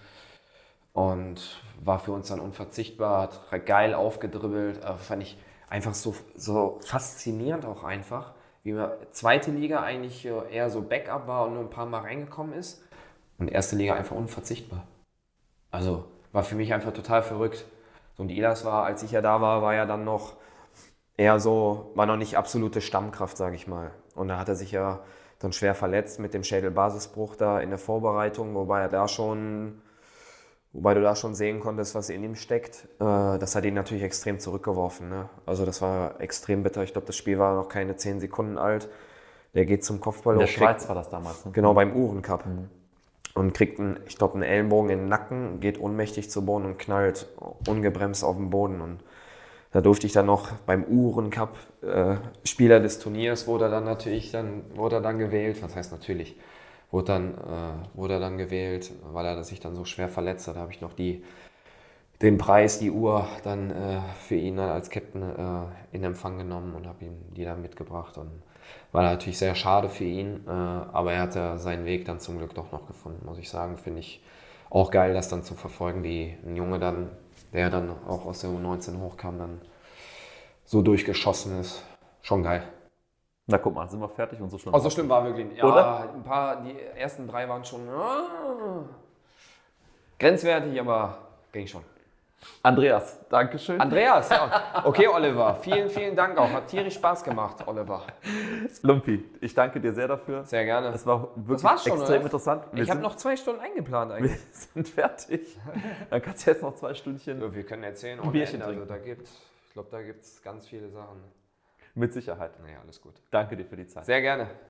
und war für uns dann unverzichtbar, hat geil aufgedribbelt. Äh, fand ich einfach so, so faszinierend auch einfach, wie man zweite Liga eigentlich eher so Backup war und nur ein paar Mal reingekommen ist. Und erste Liga einfach unverzichtbar. Also war für mich einfach total verrückt. So, und Ilas war, als ich ja da war, war ja dann noch eher so, war noch nicht absolute Stammkraft, sage ich mal. Und da hat er sich ja dann schwer verletzt mit dem Schädelbasisbruch da in der Vorbereitung, wobei er da schon, wobei du da schon sehen konntest, was in ihm steckt. Das hat ihn natürlich extrem zurückgeworfen, ne? Also das war extrem bitter. Ich glaube, das Spiel war noch keine zehn Sekunden alt. Der geht zum Kopfball. In der Schweiz war das damals, ne? Genau, beim Uhrencup. Mhm. Und kriegt, einen, ich glaube, einen Ellenbogen in den Nacken, geht ohnmächtig zu Boden und knallt ungebremst auf den Boden. Und da durfte ich dann noch beim Uhrencup äh, Spieler des Turniers, wurde er dann natürlich dann, wurde er dann gewählt. Was heißt natürlich? Wurde, dann, äh, wurde er dann gewählt, weil er sich dann so schwer verletzt hat. Da habe ich noch die, den Preis, die Uhr dann äh, für ihn dann als Captain äh, in Empfang genommen und habe ihm die dann mitgebracht. Und war natürlich sehr schade für ihn, äh, aber er hat ja seinen Weg dann zum Glück doch noch gefunden, muss ich sagen. Finde ich auch geil, das dann zu verfolgen, wie ein Junge dann, der dann auch aus der U neunzehn hochkam, dann so durchgeschossen ist. Schon geil. Na guck mal, sind wir fertig und so schlimm. Oh, so schlimm war wirklich. Ja, oder? Ein paar, die ersten drei waren schon ah, grenzwertig, aber ging schon. Andreas, Dankeschön. Andreas, ja. Okay, Oliver, vielen, vielen Dank auch. Hat tierisch Spaß gemacht, Oliver. Lumpi, ich danke dir sehr dafür. Sehr gerne. Es war wirklich das war's schon, extrem oder? interessant. Wir ich habe sind- noch zwei Stunden eingeplant eigentlich. Wir sind fertig. Dann kannst du jetzt noch zwei Stündchen Ja, wir können erzählen, Ein ohne Bierchen Ende. Also trinken. da gibt's, ich glaube, da gibt es ganz viele Sachen. mit Sicherheit. Naja, alles gut. Danke dir für die Zeit. Sehr gerne.